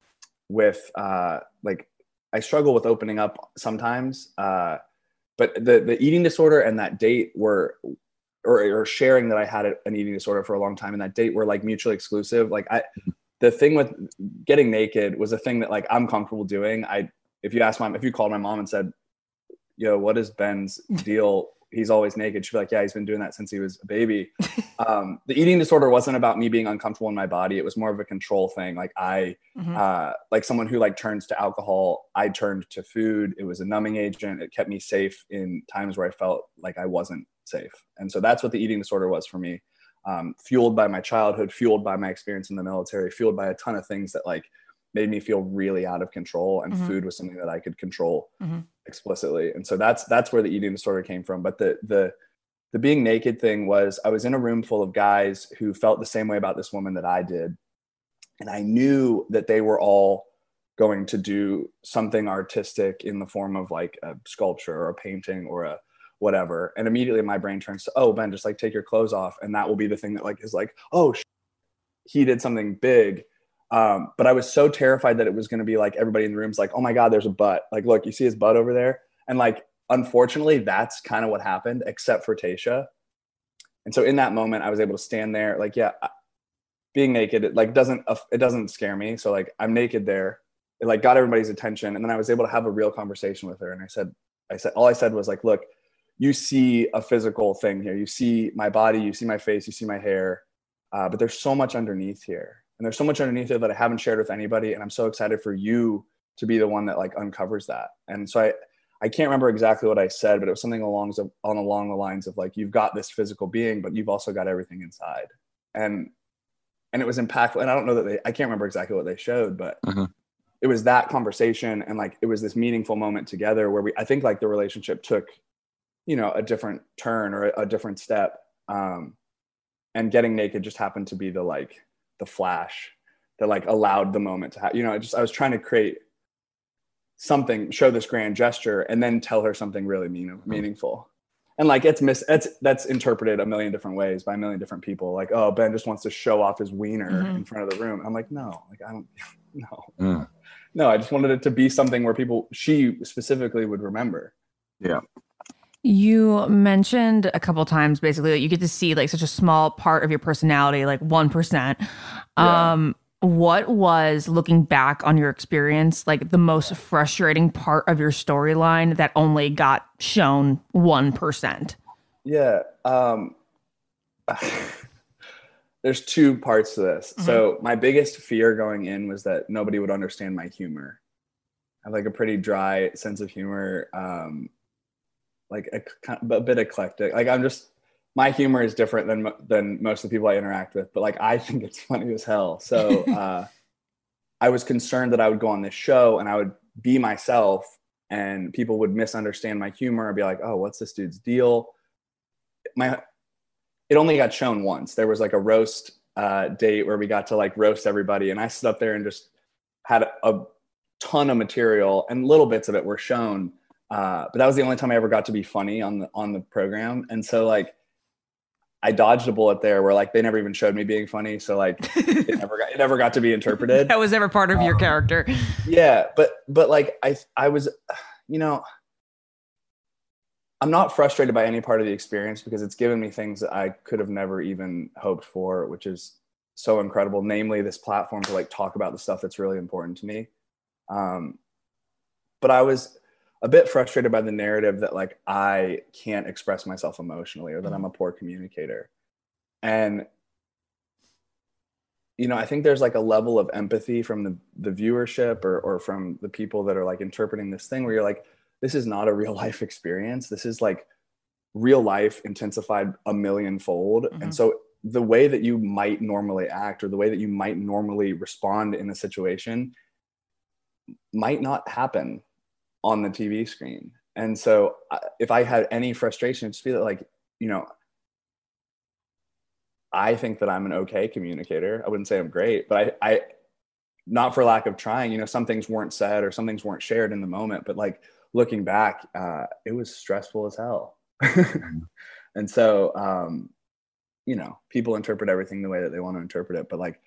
with uh, like, I struggle with opening up sometimes. Uh, but the, the eating disorder and that date were, or, or sharing that I had an eating disorder for a long time and that date were like mutually exclusive. Like I, the thing with getting naked was a thing that like I'm comfortable doing. I, if you ask mom, if you called my mom and said, yo, what is Ben's deal? He's always naked. She'd be like, yeah, he's been doing that since he was a baby. Um, the eating disorder wasn't about me being uncomfortable in my body. It was more of a control thing. Like I, Mm-hmm. uh, like someone who like turns to alcohol, I turned to food. It was a numbing agent. It kept me safe in times where I felt like I wasn't safe. And so that's what the eating disorder was for me. Um, fueled by my childhood, fueled by my experience in the military, fueled by a ton of things that like made me feel really out of control. And Mhm. food was something that I could control Mhm. explicitly. And so that's, that's where the eating disorder came from. But the, the, the being naked thing was I was in a room full of guys who felt the same way about this woman that I did. And I knew that they were all going to do something artistic in the form of like a sculpture or a painting or a whatever. And immediately my brain turns to, oh, Ben, just like take your clothes off. And that will be the thing that like is like, oh, sh- he did something big. Um, but I was so terrified that it was going to be like everybody in the room's like, oh my God, there's a butt. Like, look, you see his butt over there. And like, unfortunately, that's kind of what happened, except for Tayshia. And so in that moment, I was able to stand there like, yeah, being naked, it like doesn't, it doesn't scare me. So like I'm naked there. It like got everybody's attention. And then I was able to have a real conversation with her. And I said, I said, all I said was like, look, you see a physical thing here. You see my body, you see my face, you see my hair. Uh, but there's so much underneath here. And there's so much underneath here that I haven't shared with anybody. And I'm so excited for you to be the one that like uncovers that. And so I, I can't remember exactly what I said, but it was something along, on along the lines of like, you've got this physical being, but you've also got everything inside. And, and it was impactful. And I don't know that they, I can't remember exactly what they showed, but uh-huh. it was that conversation, and like it was this meaningful moment together where we I think like the relationship took, you know, a different turn or a, a different step. Um, and getting naked just happened to be the like the flash that like allowed the moment to happen. You know, I just I was trying to create something, show this grand gesture, and then tell her something really mean, meaningful. And like it's mis it's that's interpreted a million different ways by a million different people. Like, oh, Ben just wants to show off his wiener mm-hmm. in front of the room. I'm like, no, like I don't no. Mm. No, I just wanted it to be something where people she specifically would remember. Yeah. You mentioned a couple times basically that you get to see like such a small part of your personality, like one percent. Yeah. Um what was, looking back on your experience, like the most frustrating part of your storyline that only got shown one percent? Yeah. Um, there's two parts to this. Mm-hmm. So my biggest fear going in was that nobody would understand my humor. I have like a pretty dry sense of humor, um, like a, a bit eclectic. Like I'm just, my humor is different than than most of the people I interact with, but like I think it's funny as hell. So uh, I was concerned that I would go on this show and I would be myself, and people would misunderstand my humor and be like, "Oh, what's this dude's deal?" My it only got shown once. There was like a roast uh, date where we got to like roast everybody, and I stood up there and just had a, a ton of material, and little bits of it were shown. Uh, but that was the only time I ever got to be funny on the on the program, and so like. I dodged a bullet there where like they never even showed me being funny. So like it never got, it never got to be interpreted. That was never part of um, your character. Yeah. But, but like I, I was, you know, I'm not frustrated by any part of the experience because it's given me things that I could have never even hoped for, which is so incredible. Namely this platform to like talk about the stuff that's really important to me. Um, but I was a bit frustrated by the narrative that like I can't express myself emotionally or that I'm a poor communicator. And, you know, I think there's like a level of empathy from the, the viewership or, or from the people that are like interpreting this thing where you're like, this is not a real life experience. This is like real life intensified a million fold. Mm-hmm. And so the way that you might normally act or the way that you might normally respond in a situation might not happen on the T V screen. And so uh, if I had any frustration, just feel like, you know, I think that I'm an okay communicator. I wouldn't say I'm great, but I, I, not for lack of trying, you know, some things weren't said or some things weren't shared in the moment, but like looking back, uh, it was stressful as hell. And so, um, you know, people interpret everything the way that they want to interpret it, but like,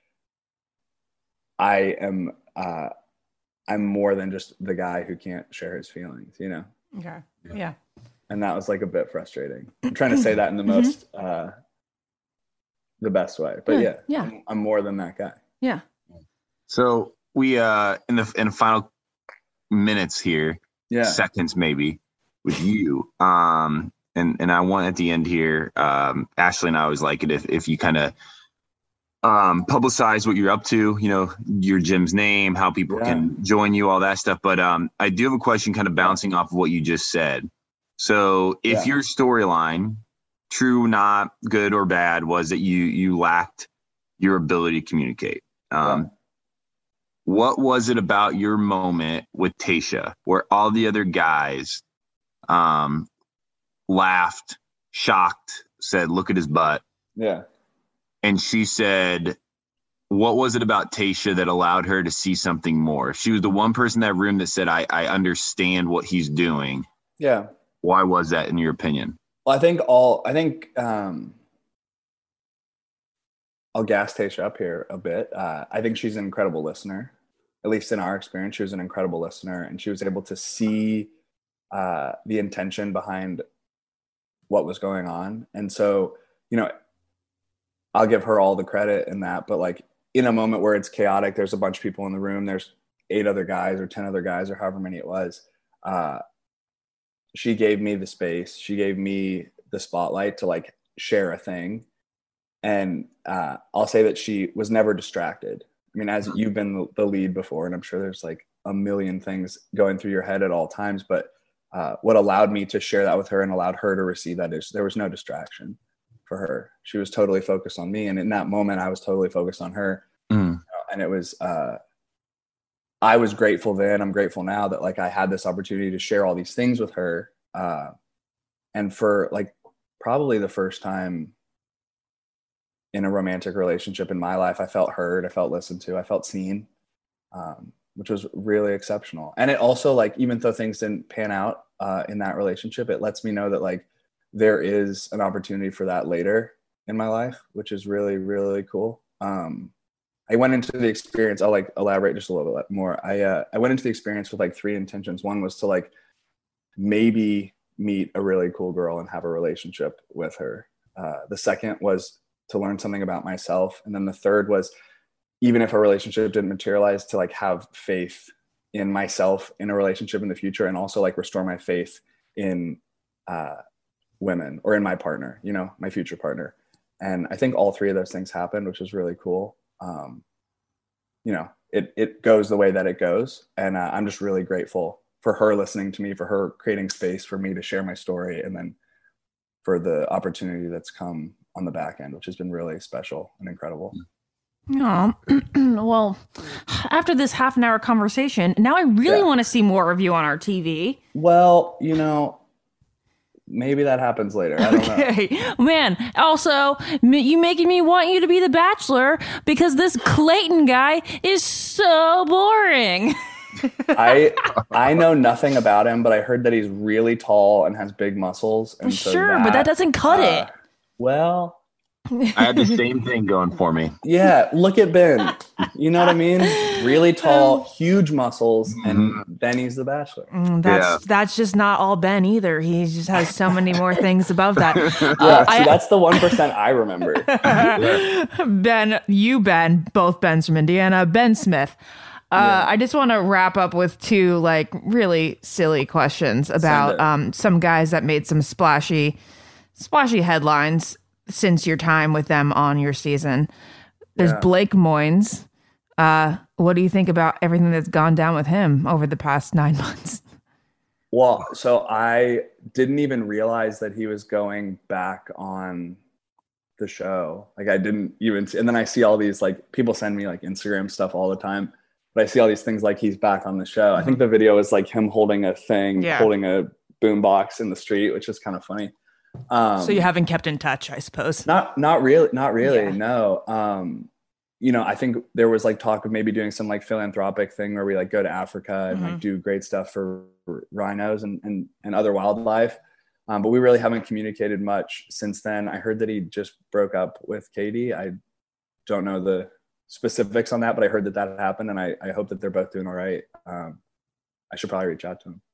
I am, uh, I'm more than just the guy who can't share his feelings, you know? Okay. Yeah. And that was like a bit frustrating. I'm trying to say that in the most, uh, the best way, but yeah, yeah, I'm, I'm more than that guy. Yeah. So we, uh, in the, in the final minutes here, yeah, seconds maybe with you, um, and, and I want at the end here, um, Ashley and I always like it if, if you kind of, um, publicize what you're up to, you know, your gym's name, how people yeah. can join you, all that stuff. But um, I do have a question kind of bouncing off of what you just said. So if yeah. your storyline, true, not good or bad, was that you you lacked your ability to communicate, um, yeah. what was it about your moment with Tayshia where all the other guys um, laughed, shocked, said, look at his butt? Yeah. And she said, what was it about Tayshia that allowed her to see something more? If she was the one person in that room that said, I, I understand what he's doing. Yeah. Why was that in your opinion? Well, I think all, I think um, I'll gas Tayshia up here a bit. Uh, I think she's an incredible listener. At least in our experience, she was an incredible listener, and she was able to see uh, the intention behind what was going on. And so, you know, I'll give her all the credit in that, but like in a moment where it's chaotic, there's a bunch of people in the room, there's eight other guys or ten other guys or however many it was. Uh, she gave me the space. She gave me the spotlight to like share a thing. And uh, I'll say that she was never distracted. I mean, as you've been the lead before, and I'm sure there's like a million things going through your head at all times, but uh, what allowed me to share that with her and allowed her to receive that is there was no distraction for her. She was totally focused on me. And in that moment, I was totally focused on her. Mm. You know, and it was, uh, I was grateful then. I'm grateful now that like I had this opportunity to share all these things with her. Uh, and for like probably the first time in a romantic relationship in my life, I felt heard, I felt listened to, I felt seen, um, which was really exceptional. And it also, like, even though things didn't pan out uh, in that relationship, it lets me know that like there is an opportunity for that later in my life, which is really, really cool. Um, I went into the experience, I'll like elaborate just a little bit more. I, uh, I went into the experience with like three intentions. One was to like maybe meet a really cool girl and have a relationship with her. Uh, the second was to learn something about myself. And then the third was, even if a relationship didn't materialize, to like have faith in myself in a relationship in the future, and also like restore my faith in uh, women or in my partner, you know, my future partner. And I think all three of those things happened, which is really cool. Um, you know, it, it goes the way that it goes. And uh, I'm just really grateful for her listening to me, for her creating space for me to share my story, and then for the opportunity that's come on the back end, which has been really special and incredible. Oh, well, after this half an hour conversation, now I really yeah. want to see more of you on our T V. Well, you know, maybe that happens later. I don't okay. know. Man, also, you making me want you to be the Bachelor because this Clayton guy is so boring. I I know nothing about him, but I heard that he's really tall and has big muscles. And so sure, that, but that doesn't cut uh, it. Well, I had the same thing going for me. Yeah, look at Ben. You know what I mean? Really tall, huge muscles, and mm-hmm. then he's the Bachelor. Mm, that's yeah. that's just not all Ben either. He just has so many more things above that. Yeah, uh, see, I, that's the one percent I remember. Ben, you Ben, both Bens from Indiana, Ben Smith. Uh, yeah. I just want to wrap up with two like really silly questions about um, some guys that made some splashy, splashy headlines since your time with them on your season. There's yeah. Blake Moynes. Uh, what do you think about everything that's gone down with him over the past nine months? Well, so I didn't even realize that he was going back on the show. Like I didn't even see, and then I see all these, like, people send me like Instagram stuff all the time, but I see all these things like he's back on the show. Mm-hmm. I think the video is like him holding a thing, yeah. holding a boom box in the street, which is kind of funny. Um, so you haven't kept in touch, I suppose. Not, not really, not really. Yeah. No. Um, you know, I think there was like talk of maybe doing some like philanthropic thing where we like go to Africa and mm-hmm. like do great stuff for rhinos and, and, and other wildlife. Um, but we really haven't communicated much since then. I heard that he just broke up with Katie. I don't know the specifics on that, but I heard that that happened, and I, I hope that they're both doing all right. Um, I should probably reach out to him.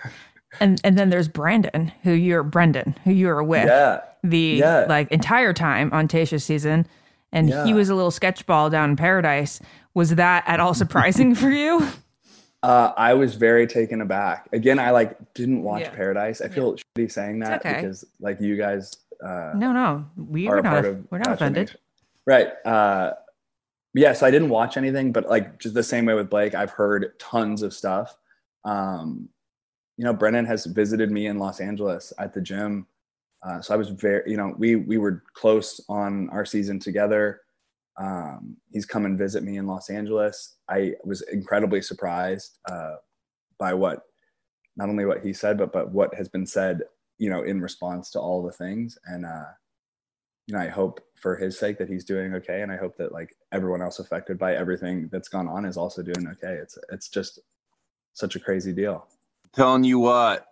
And and then there's Brandon, who you're Brendan, who you were with yeah. the yeah. like entire time on Tayshia's season, and yeah. he was a little sketch ball down in Paradise. Was that at all surprising for you? Uh, I was very taken aback. Again, I like didn't watch yeah. Paradise. I feel yeah. shitty saying that okay. because like you guys. Uh, no, no, we are not. We're not offended. Right. Uh, yeah. So I didn't watch anything, but like just the same way with Blake, I've heard tons of stuff. Um, you know, Brennan has visited me in Los Angeles at the gym. Uh, so I was very, you know, we, we were close on our season together. Um, he's come and visit me in Los Angeles. I was incredibly surprised uh, by what, not only what he said, but, but what has been said, you know, in response to all the things. And, uh, you know, I hope for his sake that he's doing okay. And I hope that like everyone else affected by everything that's gone on is also doing okay. It's, it's just such a crazy deal. Telling you what,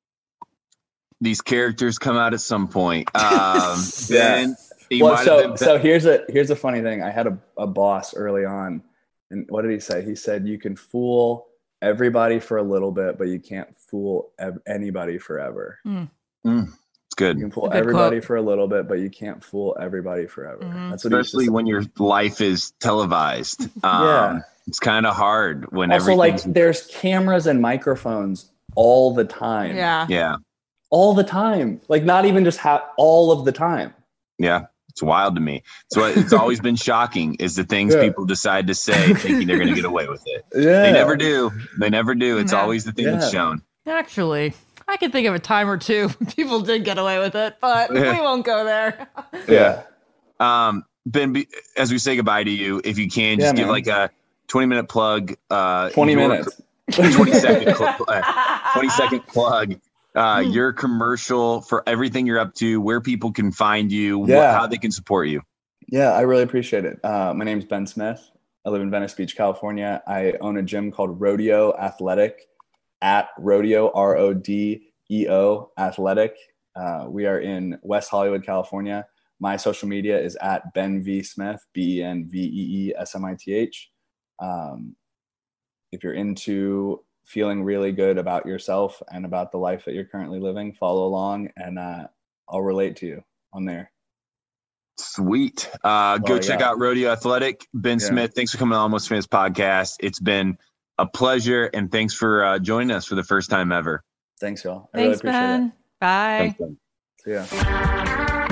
these characters come out at some point. Um, yeah. Well, so, been... so here's a here's a funny thing. I had a, a boss early on, and what did he say? He said, "You can fool everybody for a little bit, but you can't fool ev- anybody forever." Mm. Mm. It's good. You can fool everybody quote. for a little bit, but you can't fool everybody forever. Mm-hmm. That's what Especially when your life is televised. Um, yeah, it's kind of hard when also like there's cameras and microphones all the time. Yeah. Yeah. All the time. Like not even just ha- all of the time. Yeah. It's wild to me. So it's always been shocking is the things yeah. people decide to say thinking they're going to get away with it. Yeah. They never do. They never do. It's no. always the thing yeah. that's shown. Actually, I can think of a time or two people did get away with it, but yeah. we won't go there. yeah. Um, Ben, as we say goodbye to you, if you can, just yeah, give man. like a twenty minute plug. Uh, twenty your, minutes. twenty second, twenty second plug. Uh, your commercial for everything you're up to, where people can find you, Yeah. what, how they can support you. Yeah, I really appreciate it. Uh, my name's Ben Smith. I live in Venice Beach, California. I own a gym called Rodeo Athletic at Rodeo, R O D E O Athletic. Uh, we are in West Hollywood, California. My social media is at Ben V Smith, B E N V E E S M I T H. Um, if you're into feeling really good about yourself and about the life that you're currently living, follow along and uh, I'll relate to you on there. Sweet. Uh, go Oh, check yeah. out Rodeo Athletic. Ben Yeah. Smith, thanks for coming on Almost Famous Podcast. It's been a pleasure, and thanks for uh, joining us for the first time ever. Thanks, y'all. I Thanks, really appreciate Ben. it. Bye. Thanks, Ben. See ya.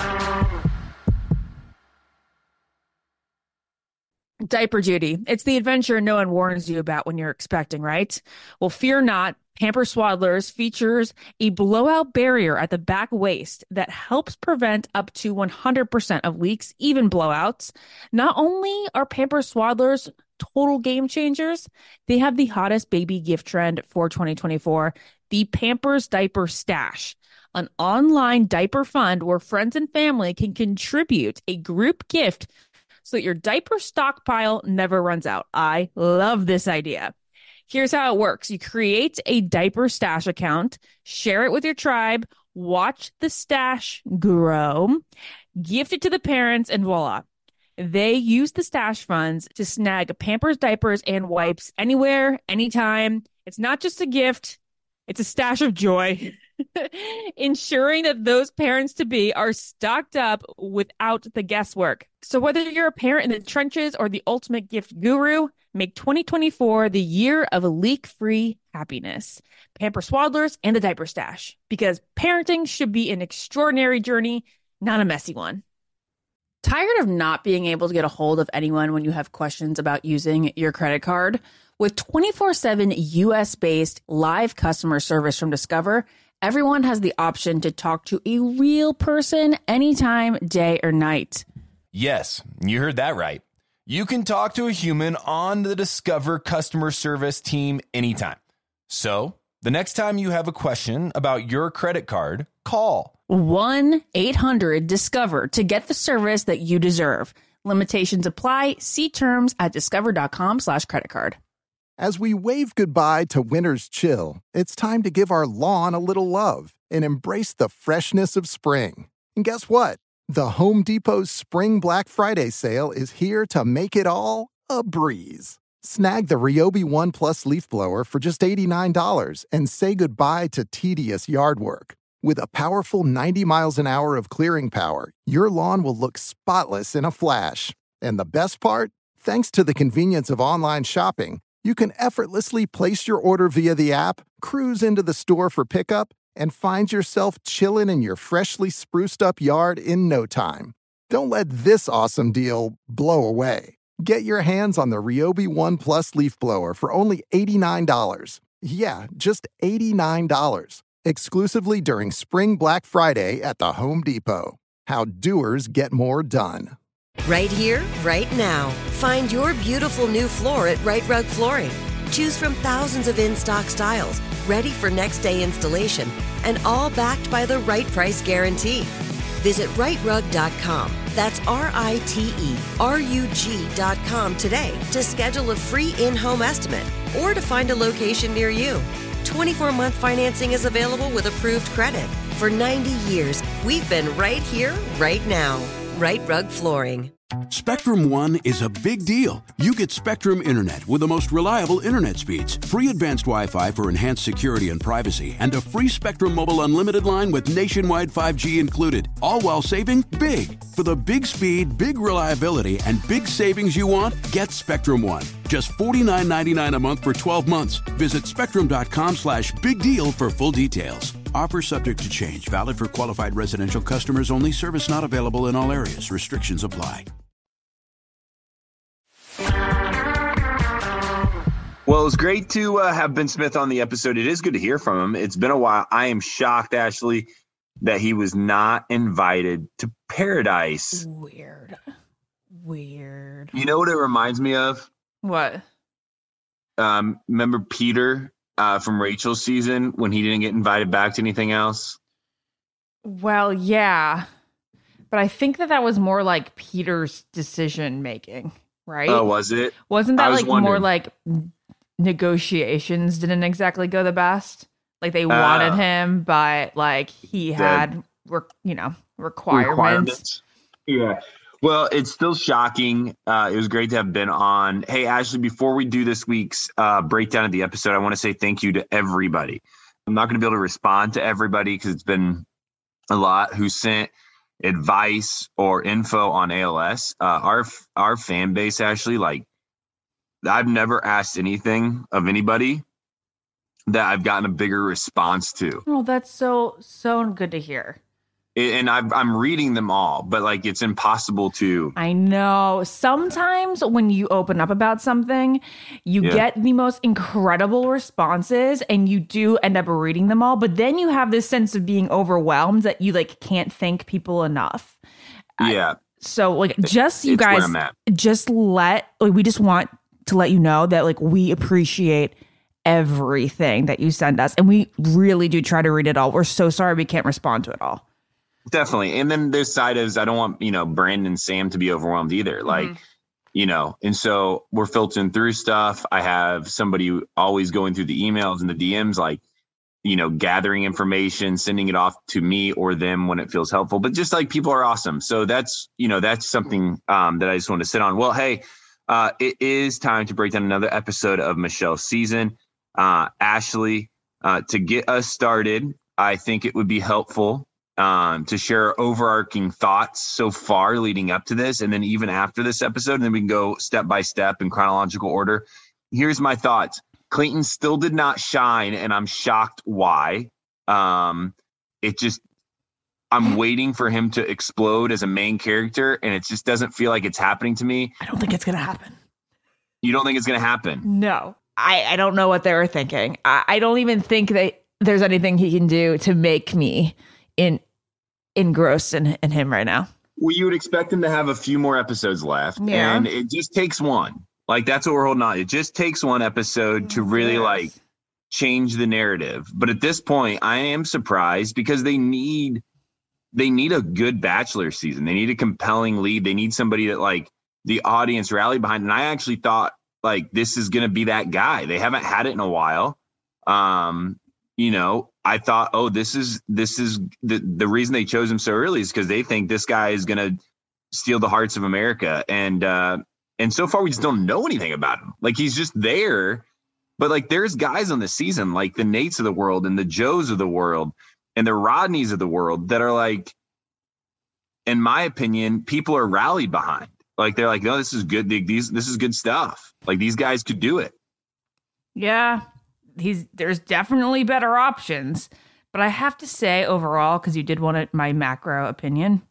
Diaper duty. It's the adventure no one warns you about when you're expecting, right? Well, fear not. Pamper Swaddlers features a blowout barrier at the back waist that helps prevent up to one hundred percent of leaks, even blowouts. Not only are Pamper Swaddlers total game changers, they have the hottest baby gift trend for twenty twenty-four, the Pampers Diaper Stash, an online diaper fund where friends and family can contribute a group gift so that your diaper stockpile never runs out. I love this idea. Here's how it works. You create a diaper stash account, share it with your tribe, watch the stash grow, gift it to the parents, and voila. They use the stash funds to snag Pampers diapers and wipes anywhere, anytime. It's not just a gift, it's a stash of joy. Ensuring that those parents-to-be are stocked up without the guesswork. So whether you're a parent in the trenches or the ultimate gift guru, make twenty twenty-four the year of leak-free happiness. Pamper Swaddlers and the Diaper Stash. Because parenting should be an extraordinary journey, not a messy one. Tired of not being able to get a hold of anyone when you have questions about using your credit card? With twenty-four seven U S-based live customer service from Discover, everyone has the option to talk to a real person anytime, day or night. Yes, you heard that right. You can talk to a human on the Discover customer service team anytime. So, the next time you have a question about your credit card, call one eight hundred discover to get the service that you deserve. Limitations apply. See terms at discover.com slash credit card. As we wave goodbye to winter's chill, it's time to give our lawn a little love and embrace the freshness of spring. And guess what? The Home Depot's Spring Black Friday sale is here to make it all a breeze. Snag the Ryobi One Plus leaf blower for just eighty-nine dollars and say goodbye to tedious yard work. With a powerful ninety miles an hour of clearing power, your lawn will look spotless in a flash. And the best part? Thanks to the convenience of online shopping, you can effortlessly place your order via the app, cruise into the store for pickup, and find yourself chilling in your freshly spruced up yard in no time. Don't let this awesome deal blow away. Get your hands on the Ryobi One Plus leaf blower for only eighty-nine dollars. Yeah, just eighty-nine dollars. Exclusively during Spring Black Friday at the Home Depot. How doers get more done. Right here, right now. Find your beautiful new floor at Right Rug Flooring. Choose from thousands of in-stock styles, ready for next day installation, and all backed by the right price guarantee. Visit right rug dot com. That's R I T E R U G dot com today to schedule a free in-home estimate or to find a location near you. twenty-four month financing is available with approved credit. For ninety years, we've been right here, right now. Right Rug Flooring. Spectrum One is a big deal. You get Spectrum Internet with the most reliable internet speeds, free advanced Wi-Fi for enhanced security and privacy, and a free Spectrum Mobile Unlimited line with nationwide five G included, all while saving big. For the big speed, big reliability, and big savings you want, get Spectrum One. Just forty-nine ninety-nine a month for twelve months. Visit spectrum.com slash big deal for full details. Offer subject to change. Valid for qualified residential customers only. Service not available in all areas. Restrictions apply. Well, it was great to uh, have Ben Smith on the episode. It is good to hear from him. It's been a while. I am shocked, Ashley, that he was not invited to Paradise. Weird. Weird. You know what it reminds me of? What? Um, remember Peter uh, from Rachel's season when he didn't get invited back to anything else? Well, yeah. But I think that that was more like Peter's decision making, right? Oh, was it? Wasn't that was like wondering. more like negotiations didn't exactly go the best? Like they wanted Uh, him, but like he had, re- you know, requirements. requirements. Yeah. Well, it's still shocking. Uh, it was great to have been on. Hey, Ashley, before we do this week's uh, breakdown of the episode, I want to say thank you to everybody. I'm not going to be able to respond to everybody because it's been a lot who sent advice or info on A L S. Uh, our our fan base, Ashley, like I've never asked anything of anybody that I've gotten a bigger response to. Oh, that's so, so good to hear. And I've, I'm reading them all, but like it's impossible to. I know. Sometimes when you open up about something, you Yeah. get the most incredible responses and you do end up reading them all. But then you have this sense of being overwhelmed that you like can't thank people enough. Yeah. So like just you It's where guys I'm at. just let like we just want to let you know that like we appreciate everything that you send us and we really do try to read it all. We're so sorry we can't respond to it all. Definitely. And then this side is I don't want, you know, Brandon and Sam to be overwhelmed either. Like, Mhm. you know, and so we're filtering through stuff. I have somebody always going through the emails and the D Ms, like, you know, gathering information, sending it off to me or them when it feels helpful. But just like people are awesome. So that's, you know, that's something um, that I just want to sit on. Well, hey, uh, it is time to break down another episode of Michelle's season. Uh, Ashley, uh, to get us started, I think it would be helpful um, to share overarching thoughts so far leading up to this. And then even after this episode, and then we can go step by step in chronological order. Here's my thoughts. Clayton still did not shine, and I'm shocked why. Um, it just, I'm waiting for him to explode as a main character, and it just doesn't feel like it's happening to me. I don't think it's going to happen. You don't think it's going to happen? No, I, I don't know what they were thinking. I, I don't even think that there's anything he can do to make me in engrossed in, in him right now. Well, you would expect him to have a few more episodes left, Yeah. and it just takes one. Like, that's what we're holding on. It just takes one episode to really, Yes. like, change the narrative. But at this point, I am surprised because they need they need a good Bachelor season. They need a compelling lead. They need somebody that, like, the audience rallied behind. And I actually thought, like, this is going to be that guy. They haven't had it in a while. Um, you know, I thought, oh, this is this is the, the reason they chose him so early is because they think this guy is going to steal the hearts of America. And, uh, and so far, we just don't know anything about him. Like, he's just there. But, like, there's guys on the season, like the Nates of the world and the Joes of the world and the Rodneys of the world that are, like, in my opinion, people are rallied behind. Like, they're like, no, this is good. These, this is good stuff. Like, these guys could do it. Yeah, he's there's definitely better options. But I have to say overall, because you did want it, my macro opinion,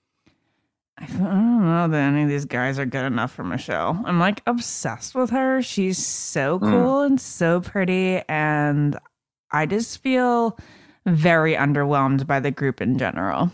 I don't know that any of these guys are good enough for Michelle. I'm like obsessed with her. She's so cool mm. and so pretty. And I just feel very underwhelmed by the group in general.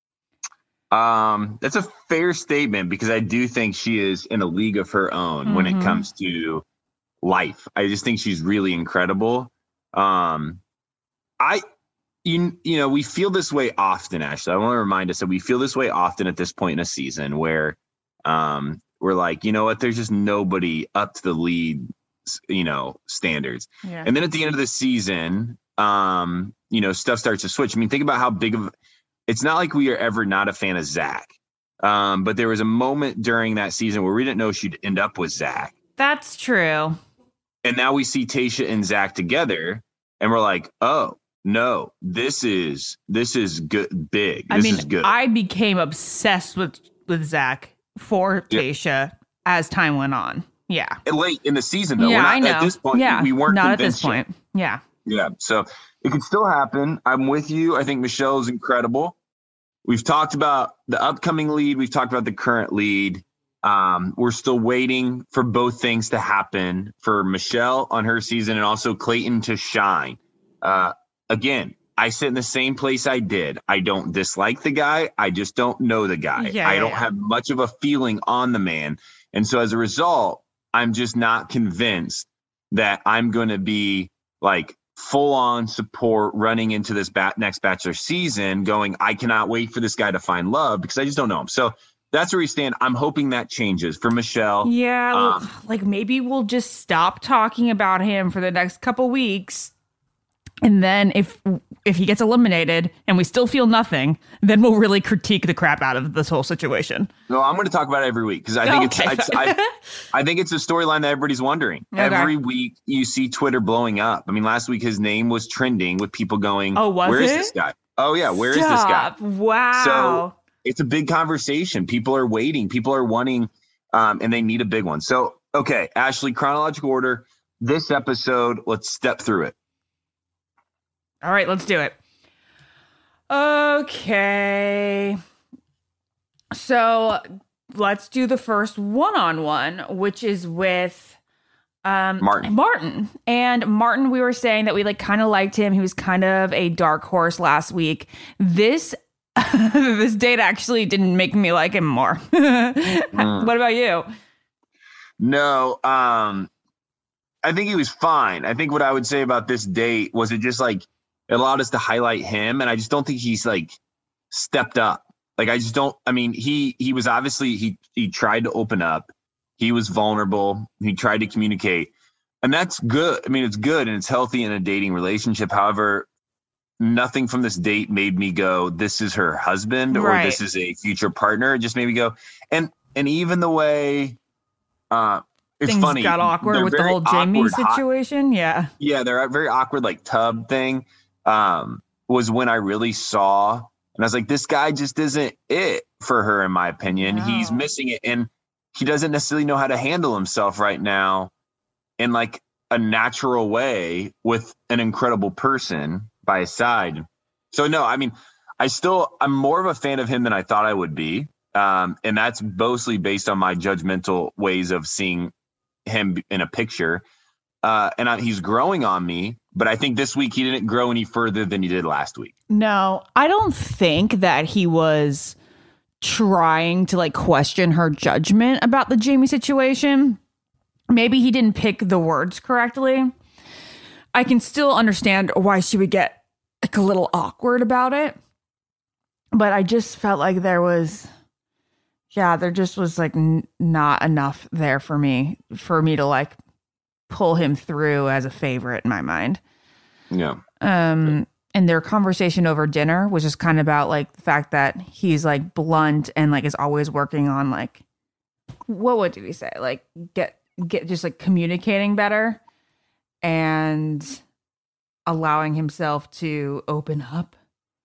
Um, that's a fair statement because I do think she is in a league of her own mm-hmm. when it comes to life. I just think she's really incredible. Um, I, You, you know, we feel this way often, Ashley. I want to remind us that we feel this way often at this point in a season where um, we're like, you know what, there's just nobody up to the lead, you know, standards. Yeah. And then at the end of the season, um, you know, stuff starts to switch. I mean, think about how big of, it's not like we are ever not a fan of Zach. Um, but there was a moment during that season where we didn't know she'd end up with Zach. That's true. And now we see Tayshia and Zach together and we're like, oh, no, this is this is good, big. This I mean, is good. I became obsessed with with Zach for Tayshia yep. as time went on. Yeah, and late in the season, though. Yeah, We're not, I know. At this point, yeah, we weren't not at this yet. point. Yeah, yeah. So it could still happen. I'm with you. I think Michelle is incredible. We've talked about the upcoming lead. We've talked about the current lead. Um, we're still waiting for both things to happen for Michelle on her season and also Clayton to shine. Uh, Again, I sit in the same place I did. I don't dislike the guy. I just don't know the guy. Yeah, I yeah, don't yeah. have much of a feeling on the man. And so as a result, I'm just not convinced that I'm going to be like full on support running into this bat- next Bachelor season going, I cannot wait for this guy to find love, because I just don't know him. So that's where we stand. I'm hoping that changes for Michelle. Yeah. Um, like maybe we'll just stop talking about him for the next couple weeks. And then if if he gets eliminated and we still feel nothing, then we'll really critique the crap out of this whole situation. No, I'm going to talk about it every week because I think Okay. it's, it's I, I think it's a storyline that everybody's wondering. Okay. Every week you see Twitter blowing up. I mean, last week his name was trending with people going, Oh, was where is it? this guy? Oh yeah, where is this guy? Stop. Wow. So it's a big conversation. People are waiting. People are wanting, um, and they need a big one. So, okay, Ashley, chronological order. This episode, let's step through it. All right, let's do it. Okay. So let's do the first one-on-one, which is with um, Martin. Martin. And Martin, we were saying that we like kind of liked him. He was kind of a dark horse last week. This this date actually didn't make me like him more. mm. What about you? No, um, I think he was fine. I think what I would say about this date was it just like it allowed us to highlight him, and I just don't think he's like stepped up. Like I just don't. I mean, he he was obviously he he tried to open up. He was vulnerable. He tried to communicate, and that's good. I mean, it's good and it's healthy in a dating relationship. However, nothing from this date made me go, this is her husband or Right. this is a future partner. It just made me go, and and even the way uh, it's Things funny. got awkward They're with the very whole Jamie awkward, hot- situation. Yeah. yeah, they're a very awkward like tub thing. Um, was when I really saw, and I was like, this guy just isn't it for her, in my opinion. No. He's missing it, and he doesn't necessarily know how to handle himself right now in like a natural way with an incredible person by his side. So no, I mean, I still, I'm more of a fan of him than I thought I would be. Um, and that's mostly based on my judgmental ways of seeing him in a picture. Uh, and I, he's growing on me, but I think this week he didn't grow any further than he did last week. No, I don't think that he was trying to like question her judgment about the Jamie situation. Maybe he didn't pick the words correctly. I can still understand why she would get like a little awkward about it. But I just felt like there was, yeah, there just was like n- not enough there for me, for me to like pull him through as a favorite in my mind. Yeah. Um, and their conversation over dinner was just kind of about like the fact that he's like blunt and like is always working on like, what what did he say? Like get get just like communicating better and allowing himself to open up.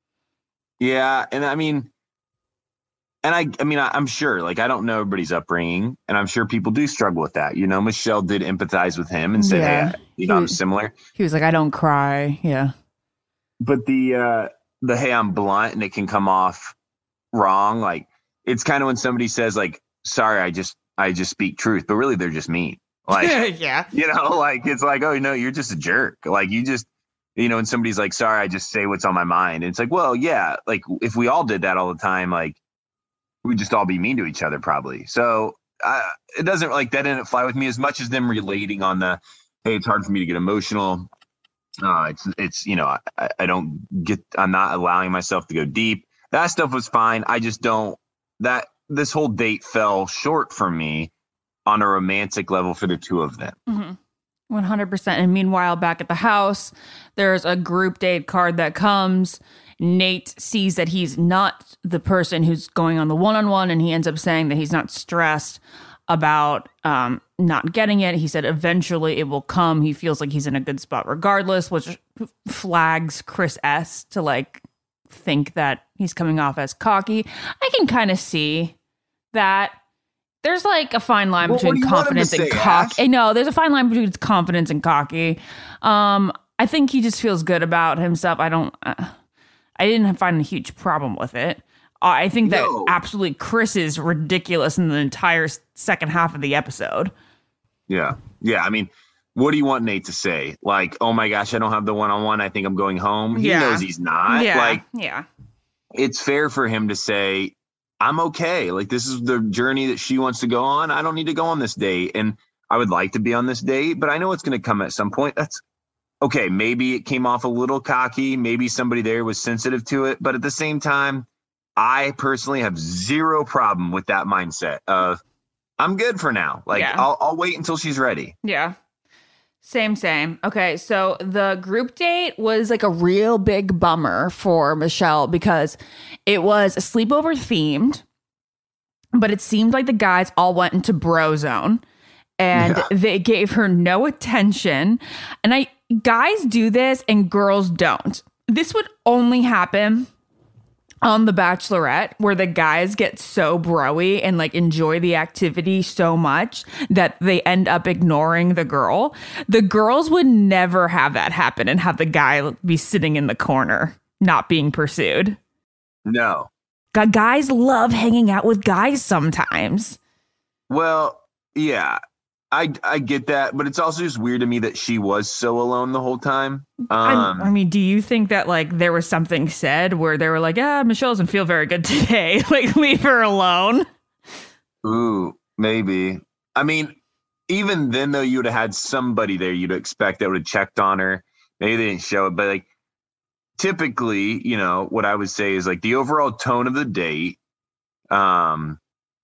Yeah. And I mean, and I, I mean, I, I'm sure, like, I don't know everybody's upbringing, and I'm sure people do struggle with that. You know, Michelle did empathize with him and said, Yeah. hey, I, you know, I'm He- similar. He was like, I don't cry. Yeah. But the, uh, the, hey, I'm blunt and it can come off wrong. Like, it's kind of when somebody says like, sorry, I just, I just speak truth, but really they're just mean. Like, yeah. you know, like, it's like, oh, no, you're just a jerk. Like, you just, you know, and somebody's like, sorry, I just say what's on my mind. And it's like, well, yeah, like if we all did that all the time, like we'd just all be mean to each other probably. So uh, it doesn't like that didn't fly with me as much as them relating on the, hey, it's hard for me to get emotional. Uh, it's, it's, you know, I, I don't get, I'm not allowing myself to go deep. That stuff was fine. I just don't, that this whole date fell short for me on a romantic level for the two of them. Mm-hmm. one hundred percent. And meanwhile, back at the house, there's a group date card that comes. Nate sees that he's not the person who's going on the one-on-one, and he ends up saying that he's not stressed about um, not getting it. He said eventually it will come. He feels like he's in a good spot regardless, which flags Chris S. to like think that he's coming off as cocky. I can kind of see that. There's like a fine line Well, what between do you want him to confidence and say, cocky. Ash? No, there's a fine line between confidence and cocky. Um, I think he just feels good about himself. I don't. Uh, I didn't find a huge problem with it. Uh, I think that No. absolutely Chris is ridiculous in the entire s- second half of the episode. Yeah. Yeah. I mean, what do you want Nate to say? Like, oh my gosh, I don't have the one-on-one. I think I'm going home. He Yeah. knows he's not. yeah, Like, yeah, it's fair for him to say, I'm okay. Like, this is the journey that she wants to go on. I don't need to go on this date. And I would like to be on this date, but I know it's going to come at some point. That's okay. Maybe it came off a little cocky. Maybe somebody there was sensitive to it. But at the same time, I personally have zero problem with that mindset of I'm good for now. Like Yeah. I'll, I'll wait until she's ready. Yeah. Same, same. Okay, so the group date was like a real big bummer for Michelle because it was a sleepover themed, but it seemed like the guys all went into bro zone and Yeah. they gave her no attention. And I guys do this and girls don't. This would only happen on The Bachelorette, where the guys get so broy and like enjoy the activity so much that they end up ignoring the girl. The girls would never have that happen and have the guy be sitting in the corner, not being pursued. No. Gu- Guys love hanging out with guys sometimes. Well, yeah, I, I get that, but it's also just weird to me that she was so alone the whole time. Um, I, I mean, do you think that like there was something said where they were like, ah, Michelle doesn't feel very good today. Like, leave her alone. Ooh, maybe. I mean, even then, though, you would have had somebody there you'd expect that would have checked on her. Maybe they didn't show it, but like typically, you know, what I would say is like the overall tone of the date um,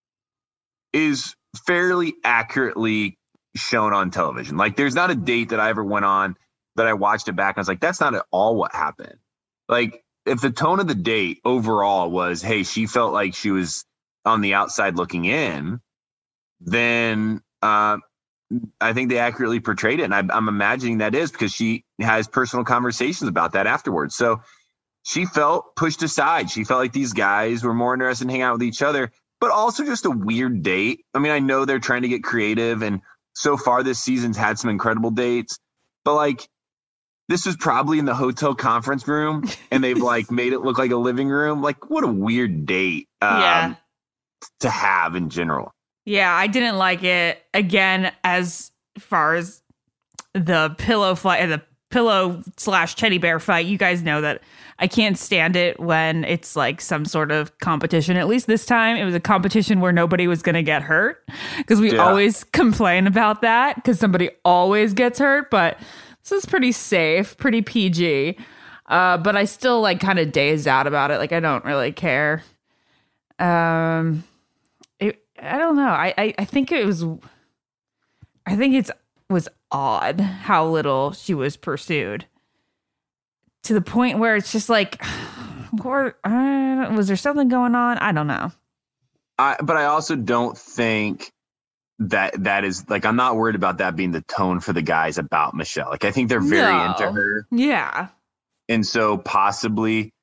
is fairly accurately shown on television. Like there's not a date that I ever went on that I watched it back and I was like, that's not at all what happened. Like if the tone of the date overall was, hey, she felt like she was on the outside looking in, then uh, I think they accurately portrayed it. And I, I'm imagining that is because she has personal conversations about that afterwards. So she felt pushed aside. She felt like these guys were more interested in hanging out with each other, but also just a weird date. I mean, I know they're trying to get creative, and so far this season's had some incredible dates, but like this was probably in the hotel conference room and they've like made it look like a living room. Like what a weird date um, Yeah. to have in general. Yeah, I didn't like it. Again, as far as the pillow fight, the pillow slash teddy bear fight, you guys know that I can't stand it when it's like some sort of competition. At least this time it was a competition where nobody was going to get hurt, because we Yeah. always complain about that because somebody always gets hurt. But this is pretty safe, pretty P G. Uh, but I still like kind of dazed out about it. Like I don't really care. Um, it, I don't know. I, I, I think it was, I think it's was odd how little she was pursued, to the point where it's just like, or, uh, was there something going on? I don't know. I, but I also don't think that that is like, I'm not worried about that being the tone for the guys about Michelle. Like, I think they're very No. into her. Yeah. And so possibly,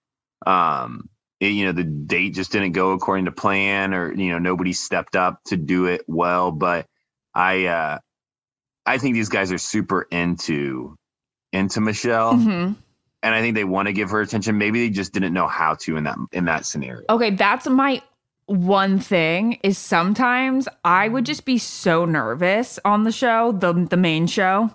um, it, you know, the date just didn't go according to plan, or, you know, nobody stepped up to do it well. But I, uh, I think these guys are super into, into Michelle. Mhm. And I think they want to give her attention. Maybe they just didn't know how to in that, in that scenario. Okay, that's my one thing is sometimes I would just be so nervous on the show, the the main show,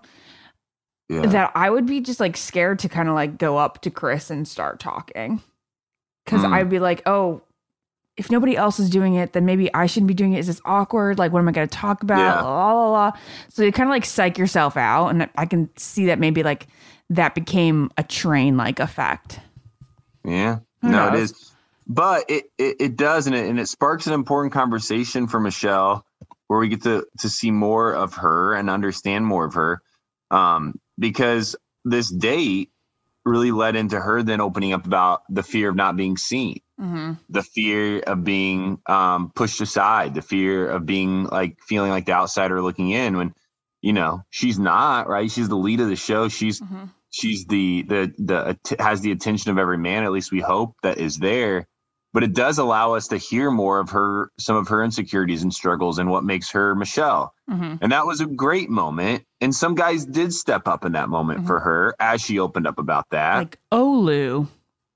Yeah. that I would be just like scared to kind of like go up to Chris and start talking. Because Mm. I'd be like, oh, if nobody else is doing it, then maybe I shouldn't be doing it. Is this awkward? Like, what am I going to talk about? Yeah. La, la, la. So you kind of like psych yourself out. And I can see that maybe like that became a train like effect. Yeah, Who no, it knows? is. But it, it, it does, and it, and it sparks an important conversation for Michelle, where we get to, to see more of her and understand more of her. Um, because this date really led into her then opening up about the fear of not being seen, Mm-hmm. the fear of being um, pushed aside, the fear of being like feeling like the outsider looking in when, you know, she's not, right? She's the lead of the show. She's Mm-hmm. she's the the the has the attention of every man. At least we hope that is there. But it does allow us to hear more of her, some of her insecurities and struggles, and what makes her Michelle. Mm-hmm. And that was a great moment. And some guys did step up in that moment Mhm. for her as she opened up about that. Like Olu.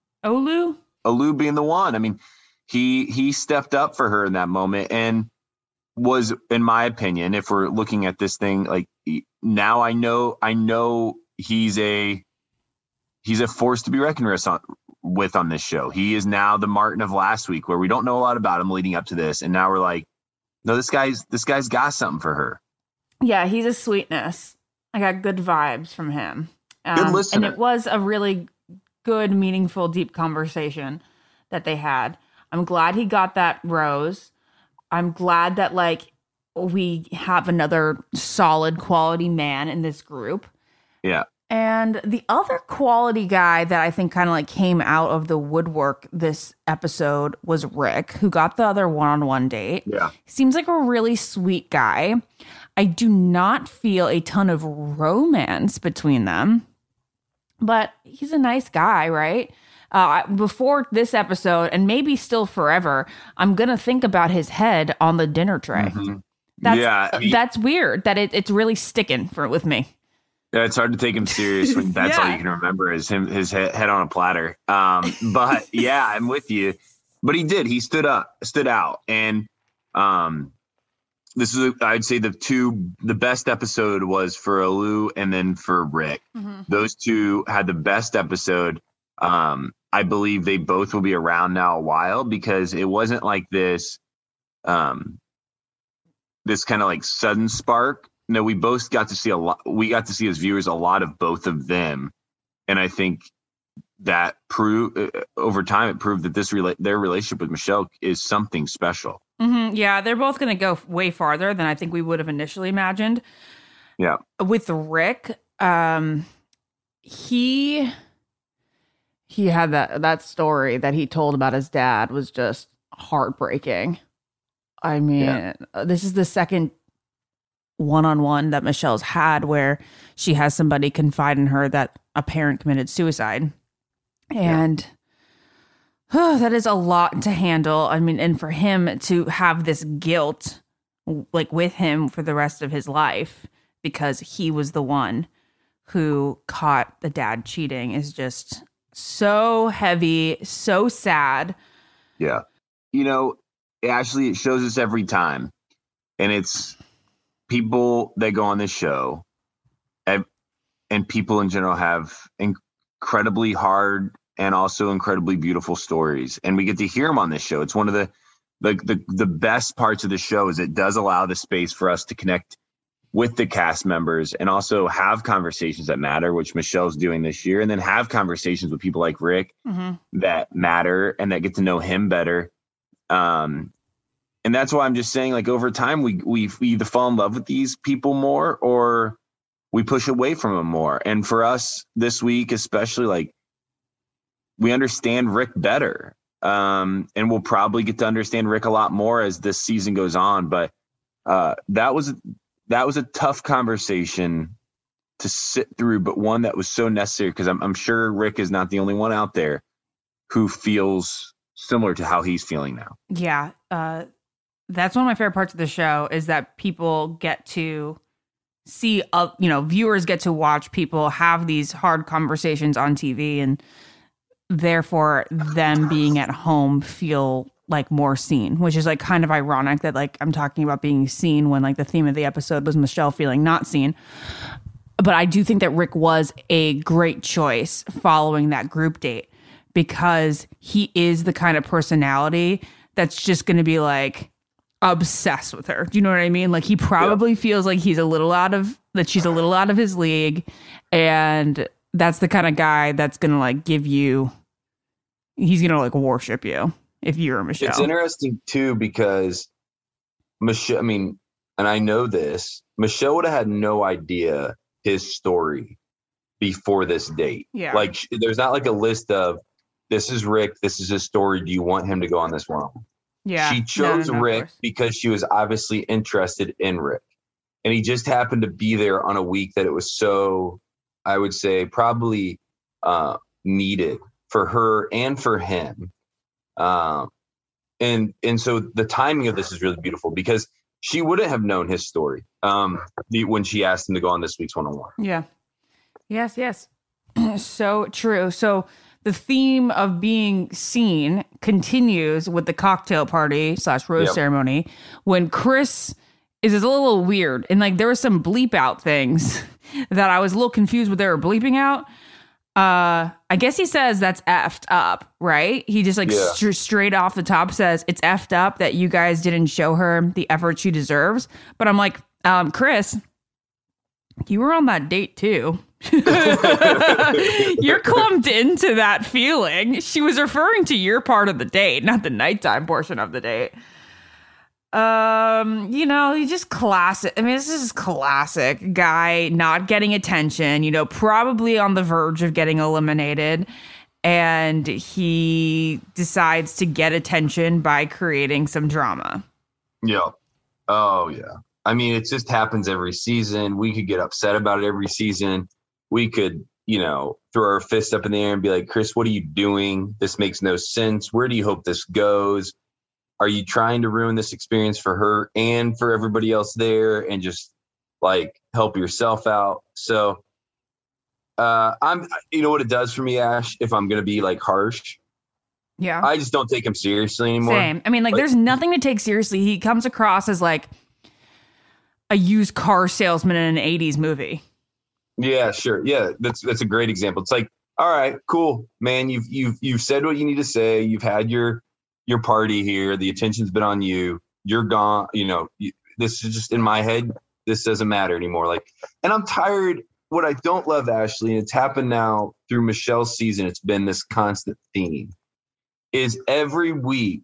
Olu? Olu being the one. I mean, he he stepped up for her in that moment and was, in my opinion, if we're looking at this thing, like now I know I know he's a he's a force to be reckoned with on, with on this show. He is now the Martin of last week, where we don't know a lot about him leading up to this, and now we're like, no, this guy's this guy's got something for her. Yeah, he's a sweetness. I got good vibes from him. Um, Good listener. And it was a really good, meaningful, deep conversation that they had. I'm glad he got that rose. I'm glad that, like, we have another solid quality man in this group. Yeah. And the other quality guy that I think kind of like came out of the woodwork this episode was Rick, who got the other one-on-one date. Yeah. Seems like a really sweet guy. I do not feel a ton of romance between them, but he's a nice guy, right? Uh, before this episode, and maybe still forever, I'm going to think about his head on the dinner tray. Mm-hmm. That's, yeah, I mean, that's weird that it, it's really sticking for with me. Yeah, it's hard to take him serious when that's Yeah. all you can remember is him, his head, head on a platter. Um, but yeah, I'm with you. But he did. He stood up, stood out, and um, this is, I'd say, the two, the best episode was for Olu and then for Rick. Mm-hmm. Those two had the best episode. Um, I believe they both will be around now a while because it wasn't like this, um, this kind of like sudden spark. No, we both got to see a lot. We got to see as viewers a lot of both of them, and I think that prove uh, over time it proved that this rela- their relationship with Michelle is something special. Mm-hmm. Yeah, they're both going to go way farther than I think we would have initially imagined. Yeah, with Rick, um, he he had that that story that he told about his dad was just heartbreaking. I mean, Yeah. this is the second one-on-one that Michelle's had where she has somebody confide in her that a parent committed suicide. And oh, that is a lot to handle. I mean, and for him to have this guilt like with him for the rest of his life because he was the one who caught the dad cheating is just so heavy, so sad. Yeah. You know, Ashley, it shows us every time. And it's people that go on this show and, and people in general have incredibly hard and also incredibly beautiful stories. And we get to hear them on this show. It's one of the, the, the, the best parts of the show is it does allow the space for us to connect with the cast members and also have conversations that matter, which Michelle's doing this year, and then have conversations with people like Rick Mm-hmm. that matter and that get to know him better. Um, and that's why I'm just saying, like, over time, we, we we either fall in love with these people more or we push away from them more. And for us this week, especially, like, we understand Rick better. Um, and we'll probably get to understand Rick a lot more as this season goes on. But uh, that was that was a tough conversation to sit through, but one that was so necessary because I'm, I'm sure Rick is not the only one out there who feels similar to how he's feeling now. Yeah. Uh, that's one of my favorite parts of the show is that people get to see, uh, you know, viewers get to watch people have these hard conversations on T V and therefore them being at home feel like more seen, which is like kind of ironic that like I'm talking about being seen when like the theme of the episode was Michelle feeling not seen. But I do think that Rick was a great choice following that group date because he is the kind of personality that's just going to be like obsessed with her. Do you know what I mean? Like he probably yeah. feels like he's a little out of that she's a little out of his league. And that's the kind of guy that's going to like give you, he's going to like worship you if you're Michelle. It's interesting too, because Michelle, I mean, and I know this, Michelle would have had no idea his story before this date. Yeah. Like there's not like a list of this is Rick, this is his story. Do you want him to go on this one? Yeah. She chose no, no, no, Rick because she was obviously interested in Rick. And he just happened to be there on a week that it was so, I would say, probably uh, needed for her and for him. Um, and and so the timing of this is really beautiful because she wouldn't have known his story um, the, when she asked him to go on this week's one-on-one. Yeah. Yes, yes. So true. So the theme of being seen continues with the cocktail party slash rose Yep. ceremony when Chris is, is a little weird. And like there were some bleep out things that I was a little confused what they were bleeping out. Uh, I guess he says that's effed up, right? He just like Yeah. st- straight off the top says it's effed up that you guys didn't show her the effort she deserves. But I'm like, um, Chris, You were on that date too. You're clumped into that feeling. She was referring to your part of the date, not the nighttime portion of the date. Um, you know, you just classic. I mean, this is classic guy not getting attention, you know, probably on the verge of getting eliminated. And he decides to get attention by creating some drama. Yeah. Oh, yeah. I mean, it just happens every season. We could get upset about it every season. We could, you know, throw our fist up in the air and be like, Chris, what are you doing? This makes no sense. Where do you hope this goes? Are you trying to ruin this experience for her and for everybody else there and just like help yourself out? So uh, I'm, you know what it does for me, Ash, if I'm going to be like harsh? Yeah. I just don't take him seriously anymore. Same. I mean, like, like there's nothing to take seriously. He comes across as like a used car salesman in an eighties movie. Yeah, sure. Yeah, that's that's a great example. It's like, all right, cool, man. You've you've you've said what you need to say. You've had your your party here. The attention's been on you. You're gone. You know, you, this is just in my head. This doesn't matter anymore. Like, and I'm tired. What I don't love, Ashley, and it's happened now through Michelle's season. It's been this constant theme. Is every week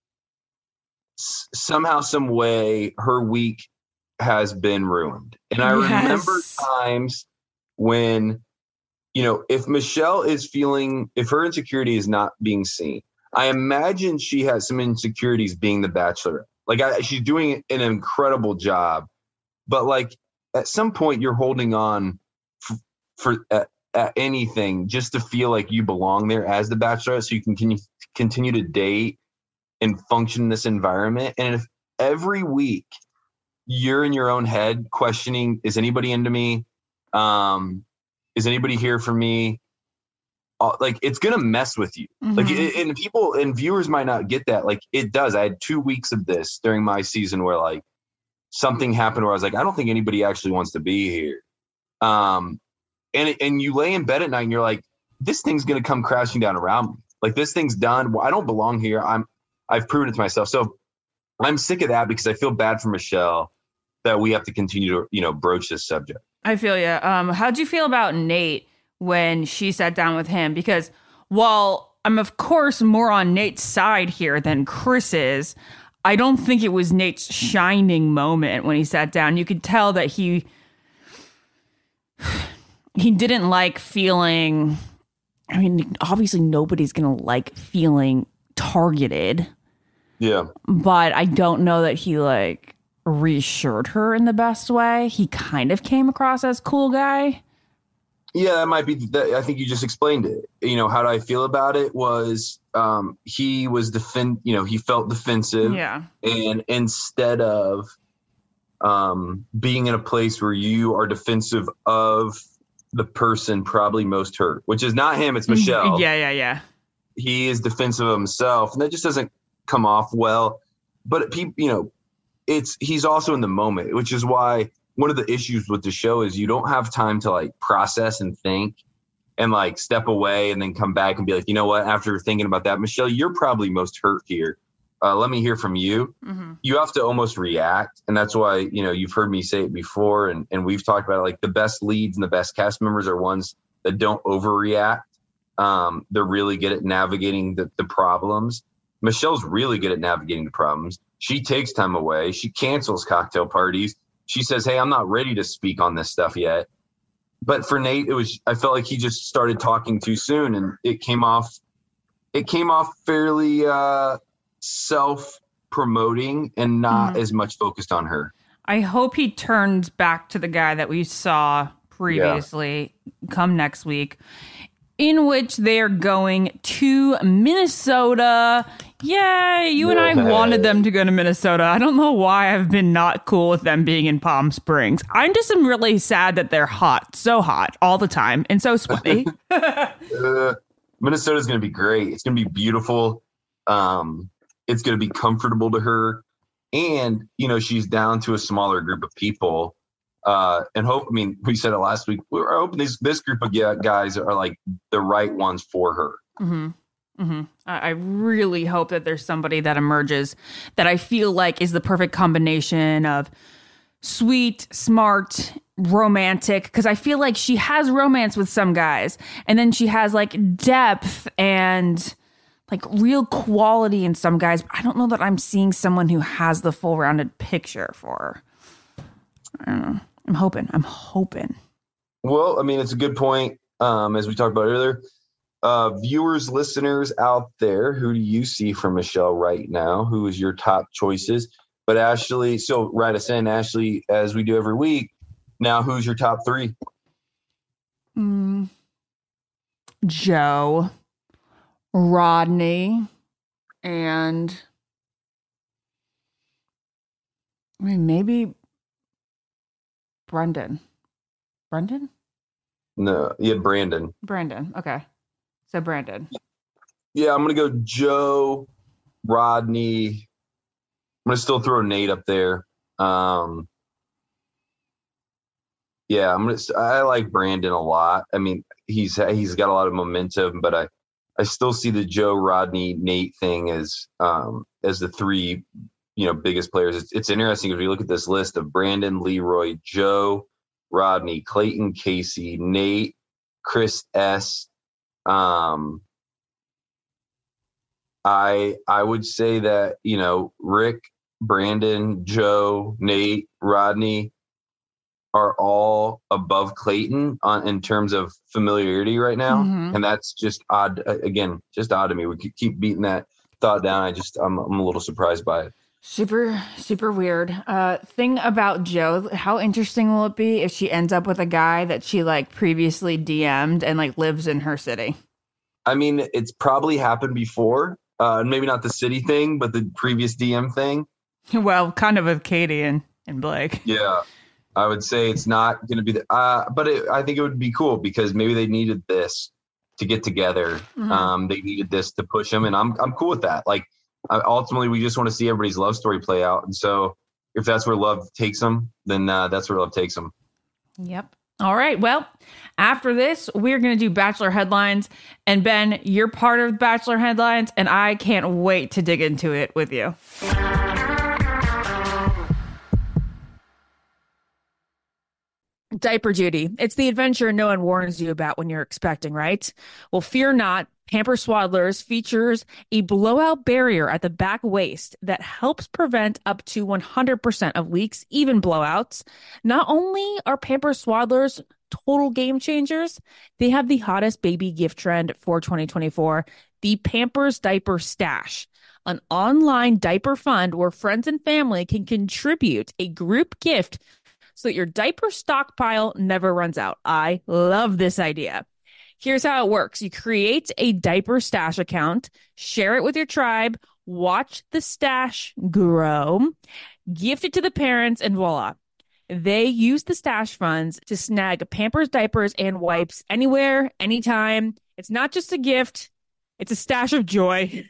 s- somehow, some way, her week has been ruined. And I yes. remember times when, you know, if Michelle is feeling, if her insecurity is not being seen, I imagine she has some insecurities being the Bachelorette. Like I, she's doing an incredible job, but like at some point you're holding on f- for at, at anything just to feel like you belong there as the Bachelorette, so you can continue continue to date and function in this environment. And if every week you're in your own head questioning, is anybody into me? Um, is anybody here for me? Uh, like, it's going to mess with you. Mm-hmm. Like, it, and people and viewers might not get that. Like, it does. I had two weeks of this during my season where, like, something happened where I was like, I don't think anybody actually wants to be here. Um, and, and you lay in bed at night and you're like, this thing's going to come crashing down around me. Like, this thing's done. I don't belong here. I'm, I've proven it to myself. So I'm sick of that because I feel bad for Michelle that we have to continue to, you know, broach this subject. I feel you. Um, how'd you feel about Nate when she sat down with him? Because while I'm, of course, more on Nate's side here than Chris's, I don't think it was Nate's shining moment when he sat down. You could tell that he he didn't like feeling... I mean, obviously nobody's going to like feeling targeted. Yeah. But I don't know that he, like, reassured her in the best way. He kind of came across as cool guy. Yeah, that might be, that, I think you just explained it. You know, how do I feel about it was um, he was defend, you know, he felt defensive. Yeah. And instead of um, being in a place where you are defensive of the person probably most hurt, which is not him, it's Michelle. Yeah, yeah, yeah. He is defensive of himself, and that just doesn't come off well. But people, you know, it's he's also in the moment, which is why one of the issues with the show is you don't have time to like process and think and like step away and then come back and be like, you know what, after thinking about that, Michelle, you're probably most hurt here. Uh, let me hear from you. Mm-hmm. You have to almost react. And that's why, you know, you've heard me say it before, and, and we've talked about it, like the best leads and the best cast members are ones that don't overreact. Um, they're really good at navigating the, the problems. Michelle's really good at navigating the problems. She takes time away. She cancels cocktail parties. She says, hey, I'm not ready to speak on this stuff yet. But for Nate, it was, I felt like he just started talking too soon, and it came off, it came off fairly, uh, self-promoting and not mm. as much focused on her. I hope he turns back to the guy that we saw previously yeah. come next week, in which they're going to Minnesota. Yay, you and I wanted them to go to Minnesota. I don't know why I've been not cool with them being in Palm Springs. I'm just am really sad that they're hot, so hot all the time and so sweaty. uh, Minnesota's going to be great. It's going to be beautiful. Um, It's going to be comfortable to her. And, you know, she's down to a smaller group of people. Uh, and hope, I mean, we said it last week. We're hoping this, this group of guys are like the right ones for her. Mm-hmm. Mm-hmm. I, I really hope that there's somebody that emerges that I feel like is the perfect combination of sweet, smart, romantic, because I feel like she has romance with some guys, and then she has like depth and like real quality in some guys. I don't know that I'm seeing someone who has the full rounded picture for her. I don't know. I'm hoping. I'm hoping. Well, I mean, it's a good point. Um, as we talked about earlier, uh, viewers, listeners out there, who do you see from Michelle right now? Who is your top choices? But Ashley, so write us in, Ashley, as we do every week. Now, who's your top three? Mm, Joe, Rodney, and I mean, maybe Brendan. Brendan? No, yeah, Brandon. Brandon. Okay. So Brandon. Yeah, I'm going to go Joe, Rodney. I'm going to still throw Nate up there. Um, yeah, I'm going to, I like Brandon a lot. I mean, he's, he's got a lot of momentum, but I, I still see the Joe, Rodney, Nate thing as, um, as the three, you know, biggest players. It's, it's interesting if you look at this list of Brandon, Leroy, Joe, Rodney, Clayton, Casey, Nate, Chris S. Um, I I would say that, you know, Rick, Brandon, Joe, Nate, Rodney are all above Clayton on in terms of familiarity right now, Mhm. and that's just odd. Again, just odd to me. We could keep beating that thought down. I just I'm I'm a little surprised by it. Super, super weird. Uh, thing about Joe, how interesting will it be if she ends up with a guy that she like previously D M'd and like lives in her city? I mean, it's probably happened before. Uh, maybe not the city thing, but the previous D M thing. Well, kind of with Katie and, and Blake. Yeah, I would say it's not going to be the, uh, but it, I think it would be cool because maybe they needed this to get together. Mhm. Um, they needed this to push them, and I'm I'm cool with that. Like, uh, ultimately, we just want to see everybody's love story play out, and so if that's where love takes them, then uh, that's where love takes them. Yep. All right. Well, after this, we're going to do Bachelor headlines. And Ben, you're part of Bachelor headlines, and I can't wait to dig into it with you. Diaper duty. It's the adventure no one warns you about when you're expecting, right? Well, fear not. Pampers Swaddlers features a blowout barrier at the back waist that helps prevent up to one hundred percent of leaks, even blowouts. Not only are Pampers Swaddlers total game changers, they have the hottest baby gift trend for twenty twenty-four, the Pampers Diaper Stash, an online diaper fund where friends and family can contribute a group gift so that your diaper stockpile never runs out. I love this idea. Here's how it works. You create a diaper stash account, share it with your tribe, watch the stash grow, gift it to the parents, and voila. They use the stash funds to snag Pampers diapers and wipes anywhere, anytime. It's not just a gift. It's a stash of joy,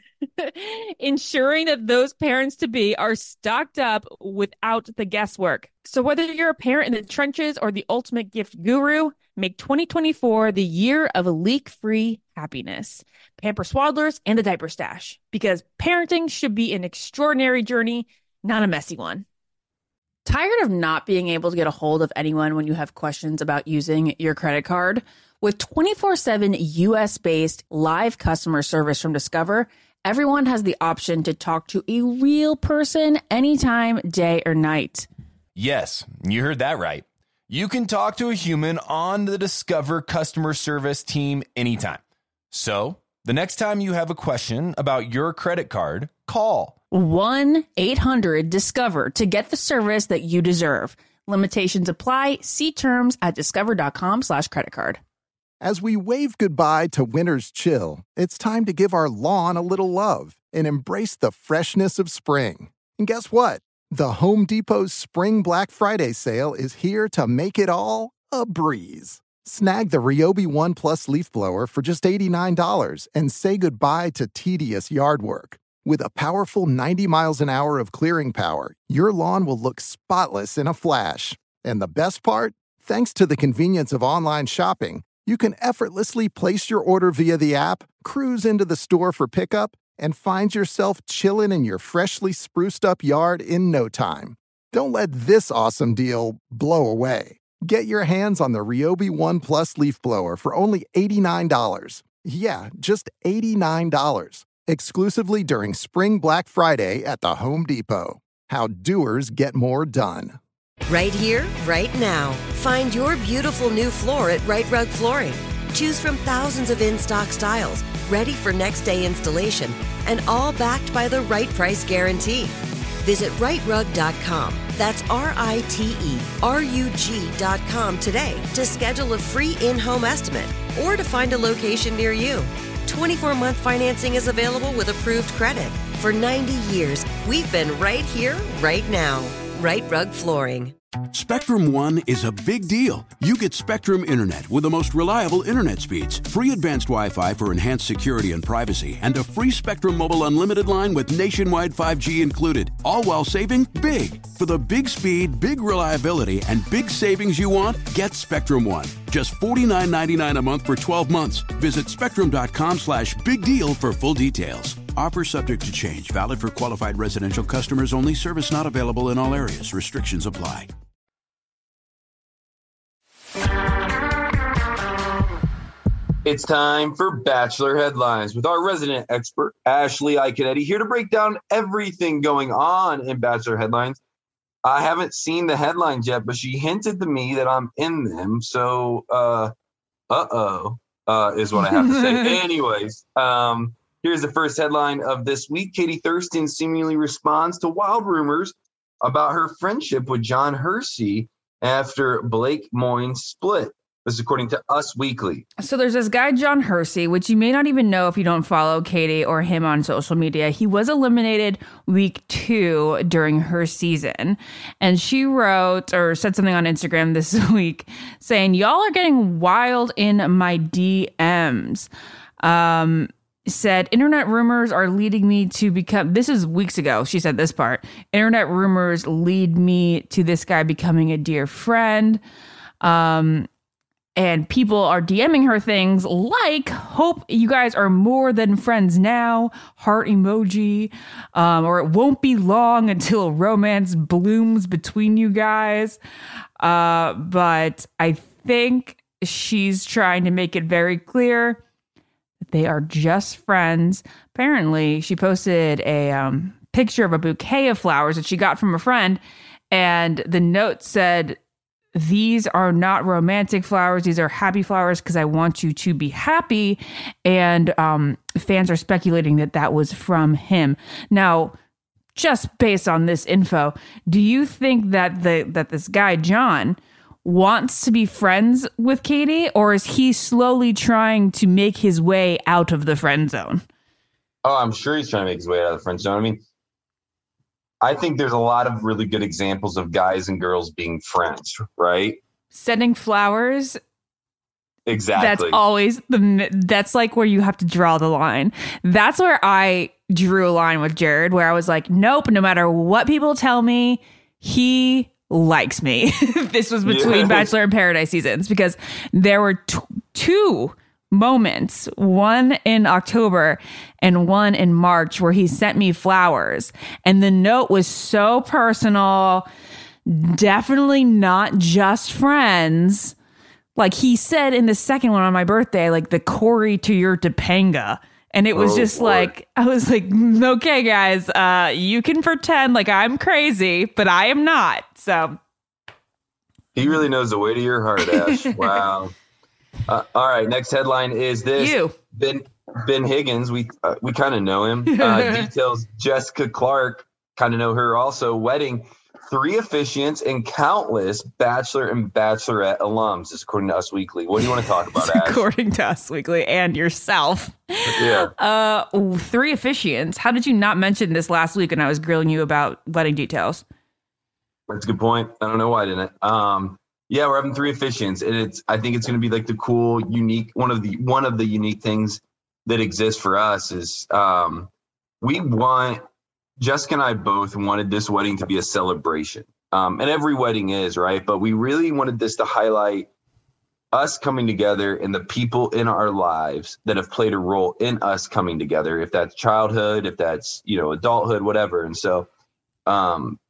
ensuring that those parents-to-be are stocked up without the guesswork. So whether you're a parent in the trenches or the ultimate gift guru, make twenty twenty-four the year of leak-free happiness. Pampers Swaddlers and the Diaper Stash, because parenting should be an extraordinary journey, not a messy one. Tired of not being able to get a hold of anyone when you have questions about using your credit card? With twenty-four seven U S-based live customer service from Discover, everyone has the option to talk to a real person anytime, day or night. Yes, you heard that right. You can talk to a human on the Discover customer service team anytime. So, the next time you have a question about your credit card, call one eight hundred discover to get the service that you deserve. Limitations apply. See terms at discover.com slash credit card. As we wave goodbye to winter's chill, it's time to give our lawn a little love and embrace the freshness of spring. And guess what? The Home Depot's Spring Black Friday sale is here to make it all a breeze. Snag the Ryobi One Plus leaf blower for just eighty-nine dollars and say goodbye to tedious yard work. With a powerful ninety miles an hour of clearing power, your lawn will look spotless in a flash. And the best part? Thanks to the convenience of online shopping, you can effortlessly place your order via the app, cruise into the store for pickup, and find yourself chilling in your freshly spruced up yard in no time. Don't let this awesome deal blow away. Get your hands on the Ryobi One Plus leaf blower for only eighty-nine dollars. Yeah, just eighty-nine dollars. Exclusively during Spring Black Friday at the Home Depot. How doers get more done. Right here, right now. Find your beautiful new floor at Right Rug Flooring. Choose from thousands of in-stock styles, ready for next day installation, and all backed by the right price guarantee. Visit right rug dot com. That's R I T E R U G dot com today to schedule a free in-home estimate or to find a location near you. twenty-four month financing is available with approved credit. For ninety years, we've been right here, right now. Right Rug Flooring. Spectrum One is a big deal. You get Spectrum Internet with the most reliable internet speeds, free advanced Wi-Fi for enhanced security and privacy, and a free Spectrum Mobile Unlimited line with nationwide five G included, all while saving big. For the big speed, big reliability, and big savings you want, get Spectrum One. Just forty-nine ninety-nine a month for twelve months. Visit spectrum.com slash big deal for full details. Offer subject to change. Valid for qualified residential customers only. Service not available in all areas. Restrictions apply. It's time for Bachelor Headlines with our resident expert, Ashley Iaconetti, here to break down everything going on in Bachelor Headlines. I haven't seen the headlines yet, but she hinted to me that I'm in them. So, uh, uh-oh, uh, is what I have to say. Anyways, um, here's the first headline of this week. Katie Thurston seemingly responds to wild rumors about her friendship with John Hersey after Blake Moynes split. This is according to Us Weekly. So there's this guy, John Hersey, which you may not even know if you don't follow Katie or him on social media. He was eliminated week two during her season. And she wrote or said something on Instagram this week saying, y'all are getting wild in my D Ms. Um, said, internet rumors are leading me to become, this is weeks ago, she said this part, internet rumors lead me to this guy becoming a dear friend. Um, and people are DMing her things like, hope you guys are more than friends now, heart emoji, um, or it won't be long until romance blooms between you guys. Uh, but I think she's trying to make it very clear they are just friends. Apparently, she posted a um, picture of a bouquet of flowers that she got from a friend. And the note said, these are not romantic flowers. These are happy flowers because I want you to be happy. And um, fans are speculating that that was from him. Now, just based on this info, do you think that the that this guy, John, wants to be friends with Katie, or is he slowly trying to make his way out of the friend zone? Oh, I'm sure he's trying to make his way out of the friend zone. I mean, I think there's a lot of really good examples of guys and girls being friends, right? Sending flowers. Exactly. That's always the, that's like where you have to draw the line. That's where I drew a line with Jared, where I was like, nope, no matter what people tell me, he likes me. This was between yeah. Bachelor in Paradise seasons, because there were t- two moments, one in October and one in March, where he sent me flowers, and the note was so personal, definitely not just friends. Like he said in the second one on my birthday, like the Corey to your Topanga. And it was oh, just boy. like, I was like, okay, guys, uh, you can pretend like I'm crazy, but I am not. So he really knows the way to your heart, Ash. Wow. Uh, all right. Next headline is this. You. Ben Ben Higgins. We uh, we kind of know him. Uh, details Jessica Clark. Kind of know her also. Wedding. Three officiants and countless Bachelor and Bachelorette alums. This is according to Us Weekly. What do you want to talk about, Ash? According to Us Weekly and yourself. Yeah. Uh, three officiants. How did you not mention this last week when I was grilling you about wedding details? That's a good point. I don't know why I didn't. Um, yeah, we're having three officiants, and it's. I think it's going to be like the cool, unique one of the one of the unique things that exists for us is um, we want. Jessica and I both wanted this wedding to be a celebration. Um, and every wedding is, right? But we really wanted this to highlight us coming together and the people in our lives that have played a role in us coming together, if that's childhood, if that's, you know, adulthood, whatever. And so um,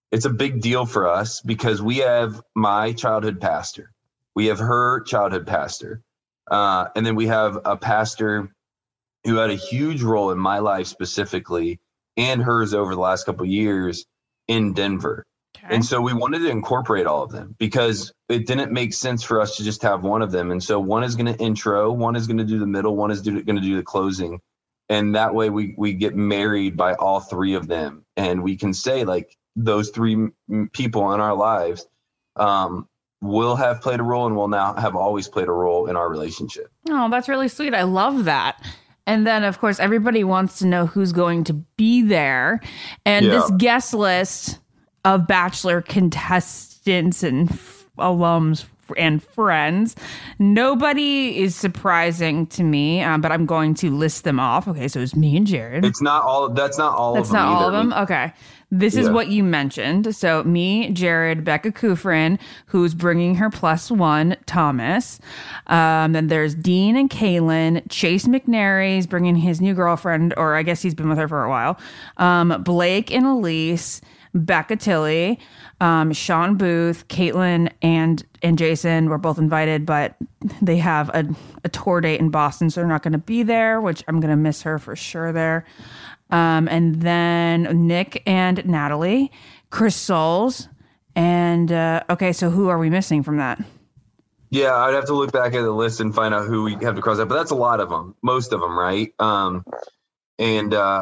it's a big deal for us because we have my childhood pastor. We have her childhood pastor. Uh, and then we have a pastor who had a huge role in my life specifically and hers over the last couple of years in Denver. Okay. And so we wanted to incorporate all of them because it didn't make sense for us to just have one of them. And so one is going to intro, one is going to do the middle, one is going to do the closing. And that way we, we get married by all three of them. And we can say like those three m- people in our lives um, will have played a role and will now have always played a role in our relationship. Oh, that's really sweet. I love that. And then, of course, everybody wants to know who's going to be there. And yeah. this guest list of Bachelor contestants and f- alums and friends, nobody is surprising to me, um, but I'm going to list them off. Okay, so it's me and Jared. It's not all. That's not all that's of them. That's not either. all of them? Okay. This yeah. is what you mentioned. So me, Jared, Becca Kufrin, who's bringing her plus one, Thomas. Um, then there's Dean and Kaylin. Chase McNary's bringing his new girlfriend, or I guess he's been with her for a while. Um, Blake and Elise, Becca Tilley, um, Sean Booth, Caitlin, and and Jason were both invited, but they have a, a tour date in Boston, so they're not going to be there, which I'm going to miss her for sure there. Um, and then Nick and Natalie, Chris Soules, and uh, okay, so who are we missing from that? Yeah, I'd have to look back at the list and find out who we have to cross out, but that's a lot of them, most of them, right? Um, and uh,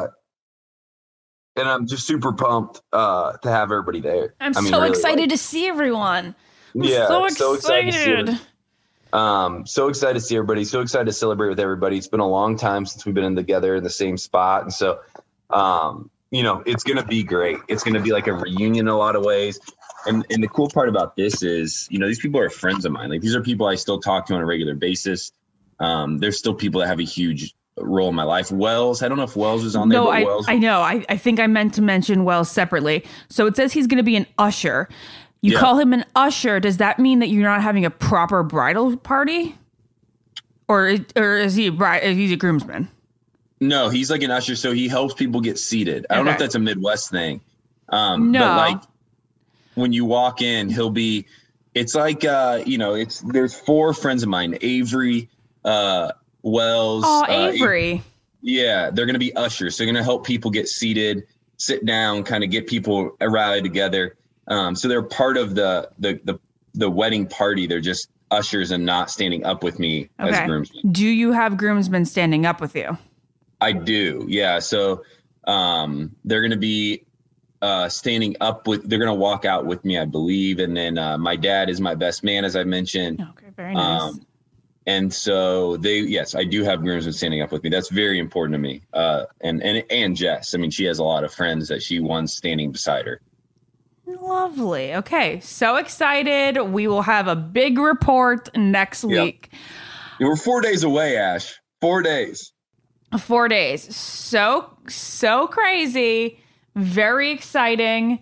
and I'm just super pumped uh, to have everybody there. I'm I mean, so really, excited like, to see everyone. I'm yeah, so excited. So excited to see everybody. Um, so excited to see everybody. So excited to celebrate with everybody. It's been a long time since we've been in together in the same spot, and so um, you know, it's gonna be great. It's gonna be like a reunion in a lot of ways. And and the cool part about this is, you know, these people are friends of mine. Like these are people I still talk to on a regular basis. Um, there's still people that have a huge role in my life. Wells, I don't know if Wells is on there. No, but I, Wells. I know. I, I think I meant to mention Wells separately. So it says he's going to be an usher. You Yeah. call him an usher. Does that mean that you're not having a proper bridal party? Or or is he a bride? Is he a groomsman? No, he's like an usher, so he helps people get seated. I don't know if Okay. that's a Midwest thing. Um, No. but like when you walk in, he'll be, it's like, uh, you know, it's, there's four friends of mine, Avery, uh, Wells. Oh, uh, Avery. Yeah, they're going to be ushers. So they're going to help people get seated, sit down, kind of get people rallied together. Um, so they're part of the, the, the, the wedding party. They're just ushers and not standing up with me as Okay. groomsmen. Do you have groomsmen standing up with you? I do. Yeah. So um, they're going to be uh, standing up with, they're going to walk out with me, I believe. And then uh, my dad is my best man, as I mentioned. Okay. Very nice. Um, and so they, yes, I do have groomsmen standing up with me. That's very important to me. Uh, and, and, and Jess, I mean, she has a lot of friends that she wants standing beside her. Lovely. Okay. So excited. We will have a big report next Yep. week. We're four days away, Ash. Four days. Four days. So, so crazy. Very exciting.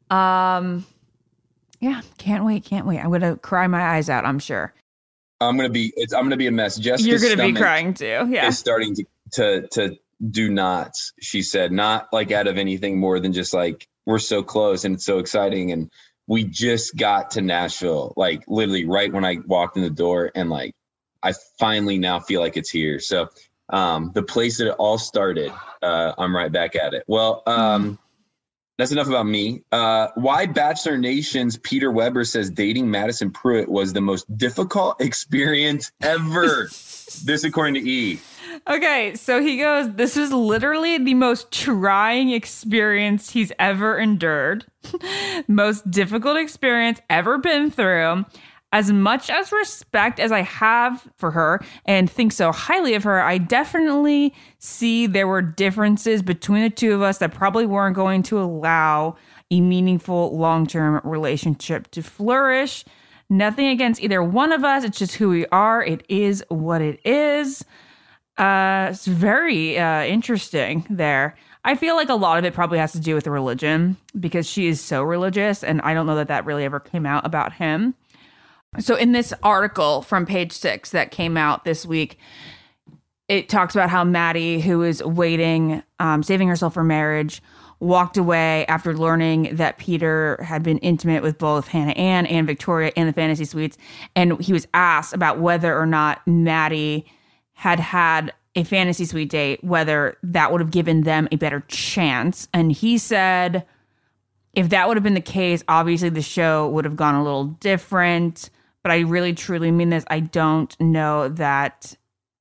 Um, yeah, can't wait. Can't wait. I'm going to cry my eyes out, I'm sure. I'm going to be, it's, I'm going to be a mess. Jessica's You're going to be stomach crying too. Yeah. is starting to, to, to do knots. She said, not like out of anything more than just like, we're so close and it's so exciting. And we just got to Nashville, like literally right when I walked in the door, and like, I finally now feel like it's here. So, Um, the place that it all started, uh, I'm right back at it. Well, um, that's enough about me. Uh, why Bachelor Nation's Peter Weber says dating Madison Pruitt was the most difficult experience ever. This according to E! Okay, so he goes, this is literally the most trying experience he's ever endured. Most difficult experience ever been through. As much as respect as I have for her and think so highly of her, I definitely see there were differences between the two of us that probably weren't going to allow a meaningful long-term relationship to flourish. Nothing against either one of us. It's just who we are. It is what it is. Uh, it's very uh, interesting there. I feel like a lot of it probably has to do with the religion because she is so religious, and I don't know that that really ever came out about him. So in this article from Page Six that came out this week, it talks about how Maddie, who is waiting, um, saving herself for marriage, walked away after learning that Peter had been intimate with both Hannah Ann and Victoria in the fantasy suites. And he was asked about whether or not Maddie had had a fantasy suite date, whether that would have given them a better chance. And he said, if that would have been the case, obviously the show would have gone a little different. But I really, truly mean this. I don't know that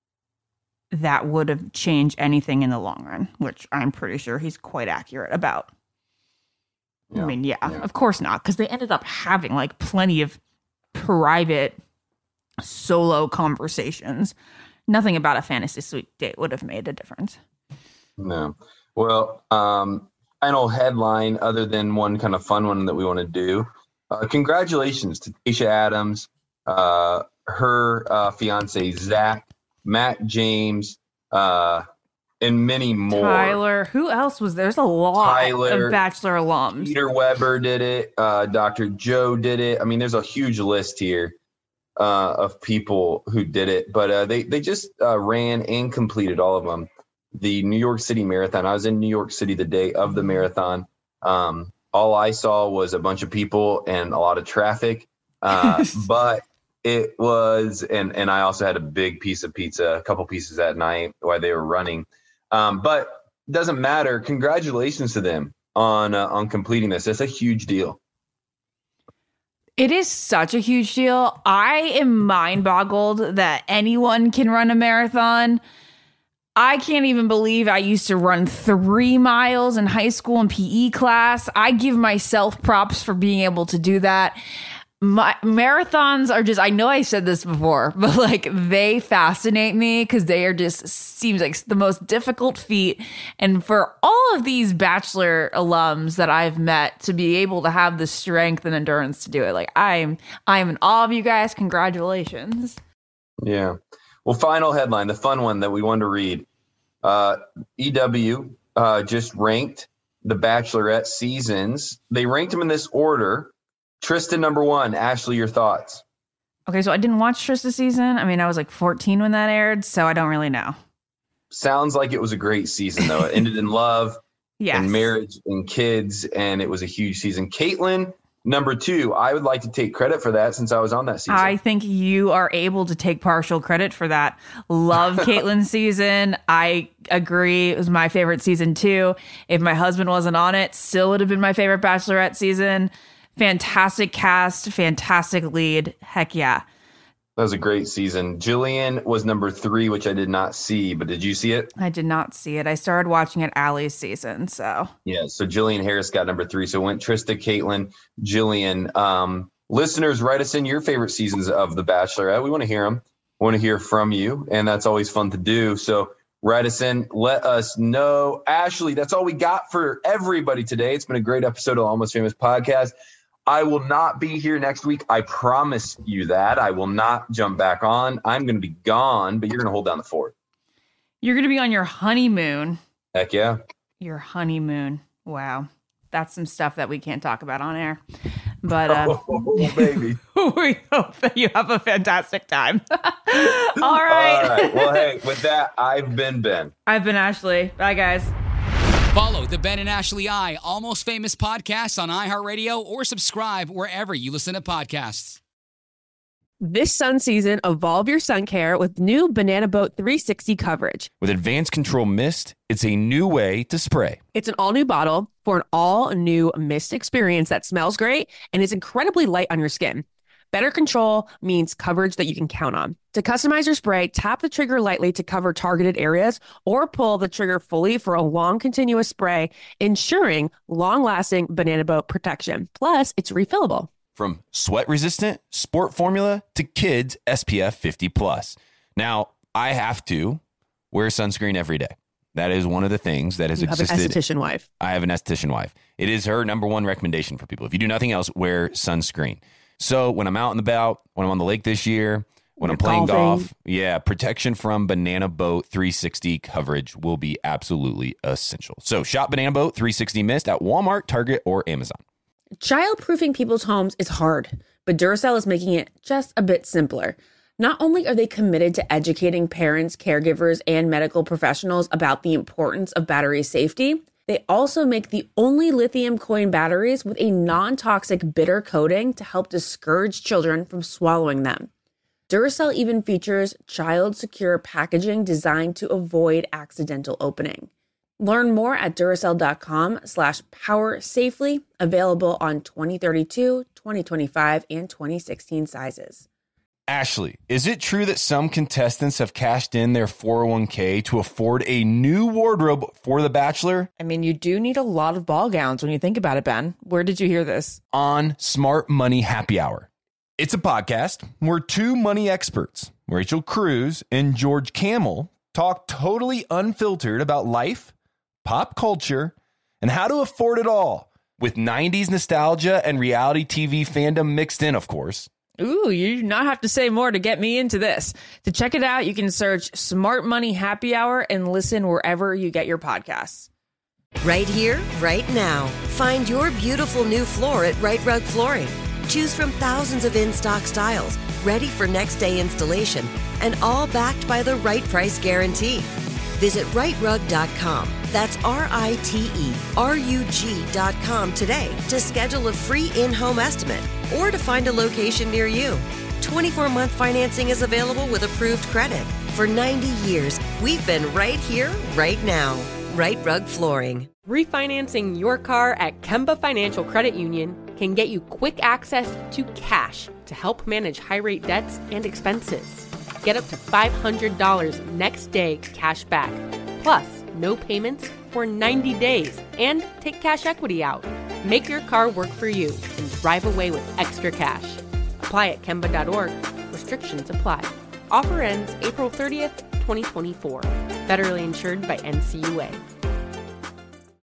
that would have changed anything in the long run, which I'm pretty sure he's quite accurate about. Yeah. I mean, yeah, yeah, of course not, because they ended up having like plenty of private solo conversations. Nothing about a fantasy suite date would have made a difference. No. Well, um, final headline, other than one kind of fun one that we want to do. Uh, congratulations to Tayshia Adams, uh, her uh, fiance, Zach, Matt James, uh, and many more. Tyler, who else was there? There's a lot Tyler, of Bachelor alums. Peter Weber did it. Uh, Doctor Joe did it. I mean, there's a huge list here uh, of people who did it, but uh, they, they just uh, ran and completed all of them. The New York City Marathon. I was in New York City the day of the marathon. Um, all I saw was a bunch of people and a lot of traffic, uh, but it was, and, and I also had a big piece of pizza, a couple pieces that night while they were running. Um, but it doesn't matter. Congratulations to them on, uh, on completing this. It's a huge deal. It is such a huge deal. I am mind boggled that anyone can run a marathon. I can't even believe I used to run three miles in high school in P E class. I give myself props for being able to do that. My marathons are just, I know I said this before, but like they fascinate me because they are just, seems like the most difficult feat. And for all of these Bachelor alums that I've met to be able to have the strength and endurance to do it, like I'm, I'm in awe of you guys. Congratulations. Yeah. Well, final headline, the fun one that we wanted to read. Uh, E W uh, just ranked the Bachelorette seasons. They ranked them in this order. Tristan, number one. Ashley, your thoughts? Okay, so I didn't watch Trista's season. I mean, I was like fourteen when that aired, so I don't really know. Sounds like it was a great season, though. It ended in love yes. and marriage and kids, and it was a huge season. Caitlin, number two. I would like to take credit for that since I was on that season. I think you are able to take partial credit for that. Love Caitlin's season. I agree. It was my favorite season, too. If my husband wasn't on it, still would have been my favorite Bachelorette season. Fantastic cast, fantastic lead. Heck yeah. That was a great season. Jillian was number three, which I did not see, but did you see it? I did not see it. I started watching it Allie's season, so. Yeah, so Jillian Harris got number three. So it went Trista, Caitlin, Jillian. Um, listeners, write us in your favorite seasons of The Bachelorette. We want to hear them. We want to hear from you, and that's always fun to do. So write us in. Let us know. Ashley, that's all we got for everybody today. It's been a great episode of Almost Famous Podcast. I will not be here next week. I promise you that. I will not jump back on. I'm going to be gone, but you're going to hold down the fort. You're going to be on your honeymoon. Heck yeah. Your honeymoon. Wow. That's some stuff that we can't talk about on air. But uh, oh, baby. we hope that you have a fantastic time. All right. All right. Well, hey, with that, I've been Ben. I've been Ashley. Bye, guys. Follow the Ben and Ashley I Almost Famous podcast on iHeartRadio or subscribe wherever you listen to podcasts. This sun season, evolve your sun care with new Banana Boat three sixty coverage. With Advanced Control Mist, it's a new way to spray. It's an all-new bottle for an all-new mist experience that smells great and is incredibly light on your skin. Better control means coverage that you can count on. To customize your spray, tap the trigger lightly to cover targeted areas or pull the trigger fully for a long continuous spray, ensuring long-lasting Banana Boat protection. Plus, it's refillable. From sweat-resistant sport formula to kids S P F fifty plus. Now, I have to wear sunscreen every day. That is one of the things that has you have existed. An esthetician wife. I have an esthetician wife. It is her number one recommendation for people. If you do nothing else, wear sunscreen. So when I'm out and about, when I'm on the lake this year, when You're I'm playing golfing. golf, yeah, protection from Banana Boat three sixty coverage will be absolutely essential. So shop Banana Boat three sixty Mist at Walmart, Target, or Amazon. Child-proofing people's homes is hard, but Duracell is making it just a bit simpler. Not only are they committed to educating parents, caregivers, and medical professionals about the importance of battery safety, They also make the only lithium coin batteries with a non-toxic bitter coating to help discourage children from swallowing them. Duracell even features child-secure packaging designed to avoid accidental opening. Learn more at Duracell.com slash power safely, available on twenty thirty-two, twenty twenty-five, and twenty sixteen sizes. Ashley, is it true that some contestants have cashed in their four oh one k to afford a new wardrobe for The Bachelor? I mean, you do need a lot of ball gowns when you think about it, Ben. Where did you hear this? On Smart Money Happy Hour. It's a podcast where two money experts, Rachel Cruz and George Camel, talk totally unfiltered about life, pop culture, and how to afford it all, with nineties nostalgia and reality T V fandom mixed in, of course. Ooh, you do not have to say more to get me into this. To check it out, you can search Smart Money Happy Hour and listen wherever you get your podcasts. Right here, right now. Find your beautiful new floor at Right Rug Flooring. Choose from thousands of in-stock styles, ready for next day installation, and all backed by the right price guarantee. Visit right rug dot com. That's R I T E R U G dot com today to schedule a free in-home estimate or to find a location near you. twenty-four month financing is available with approved credit. For ninety years, we've been right here, right now. Right Rug Flooring. Refinancing your car at Kemba Financial Credit Union can get you quick access to cash to help manage high-rate debts and expenses. Get up to five hundred dollars next day cash back, plus no payments for ninety days, and take cash equity out. Make your car work for you and drive away with extra cash. Apply at Kemba dot org. Restrictions apply. Offer ends April thirtieth, twenty twenty-four. Federally insured by N C U A.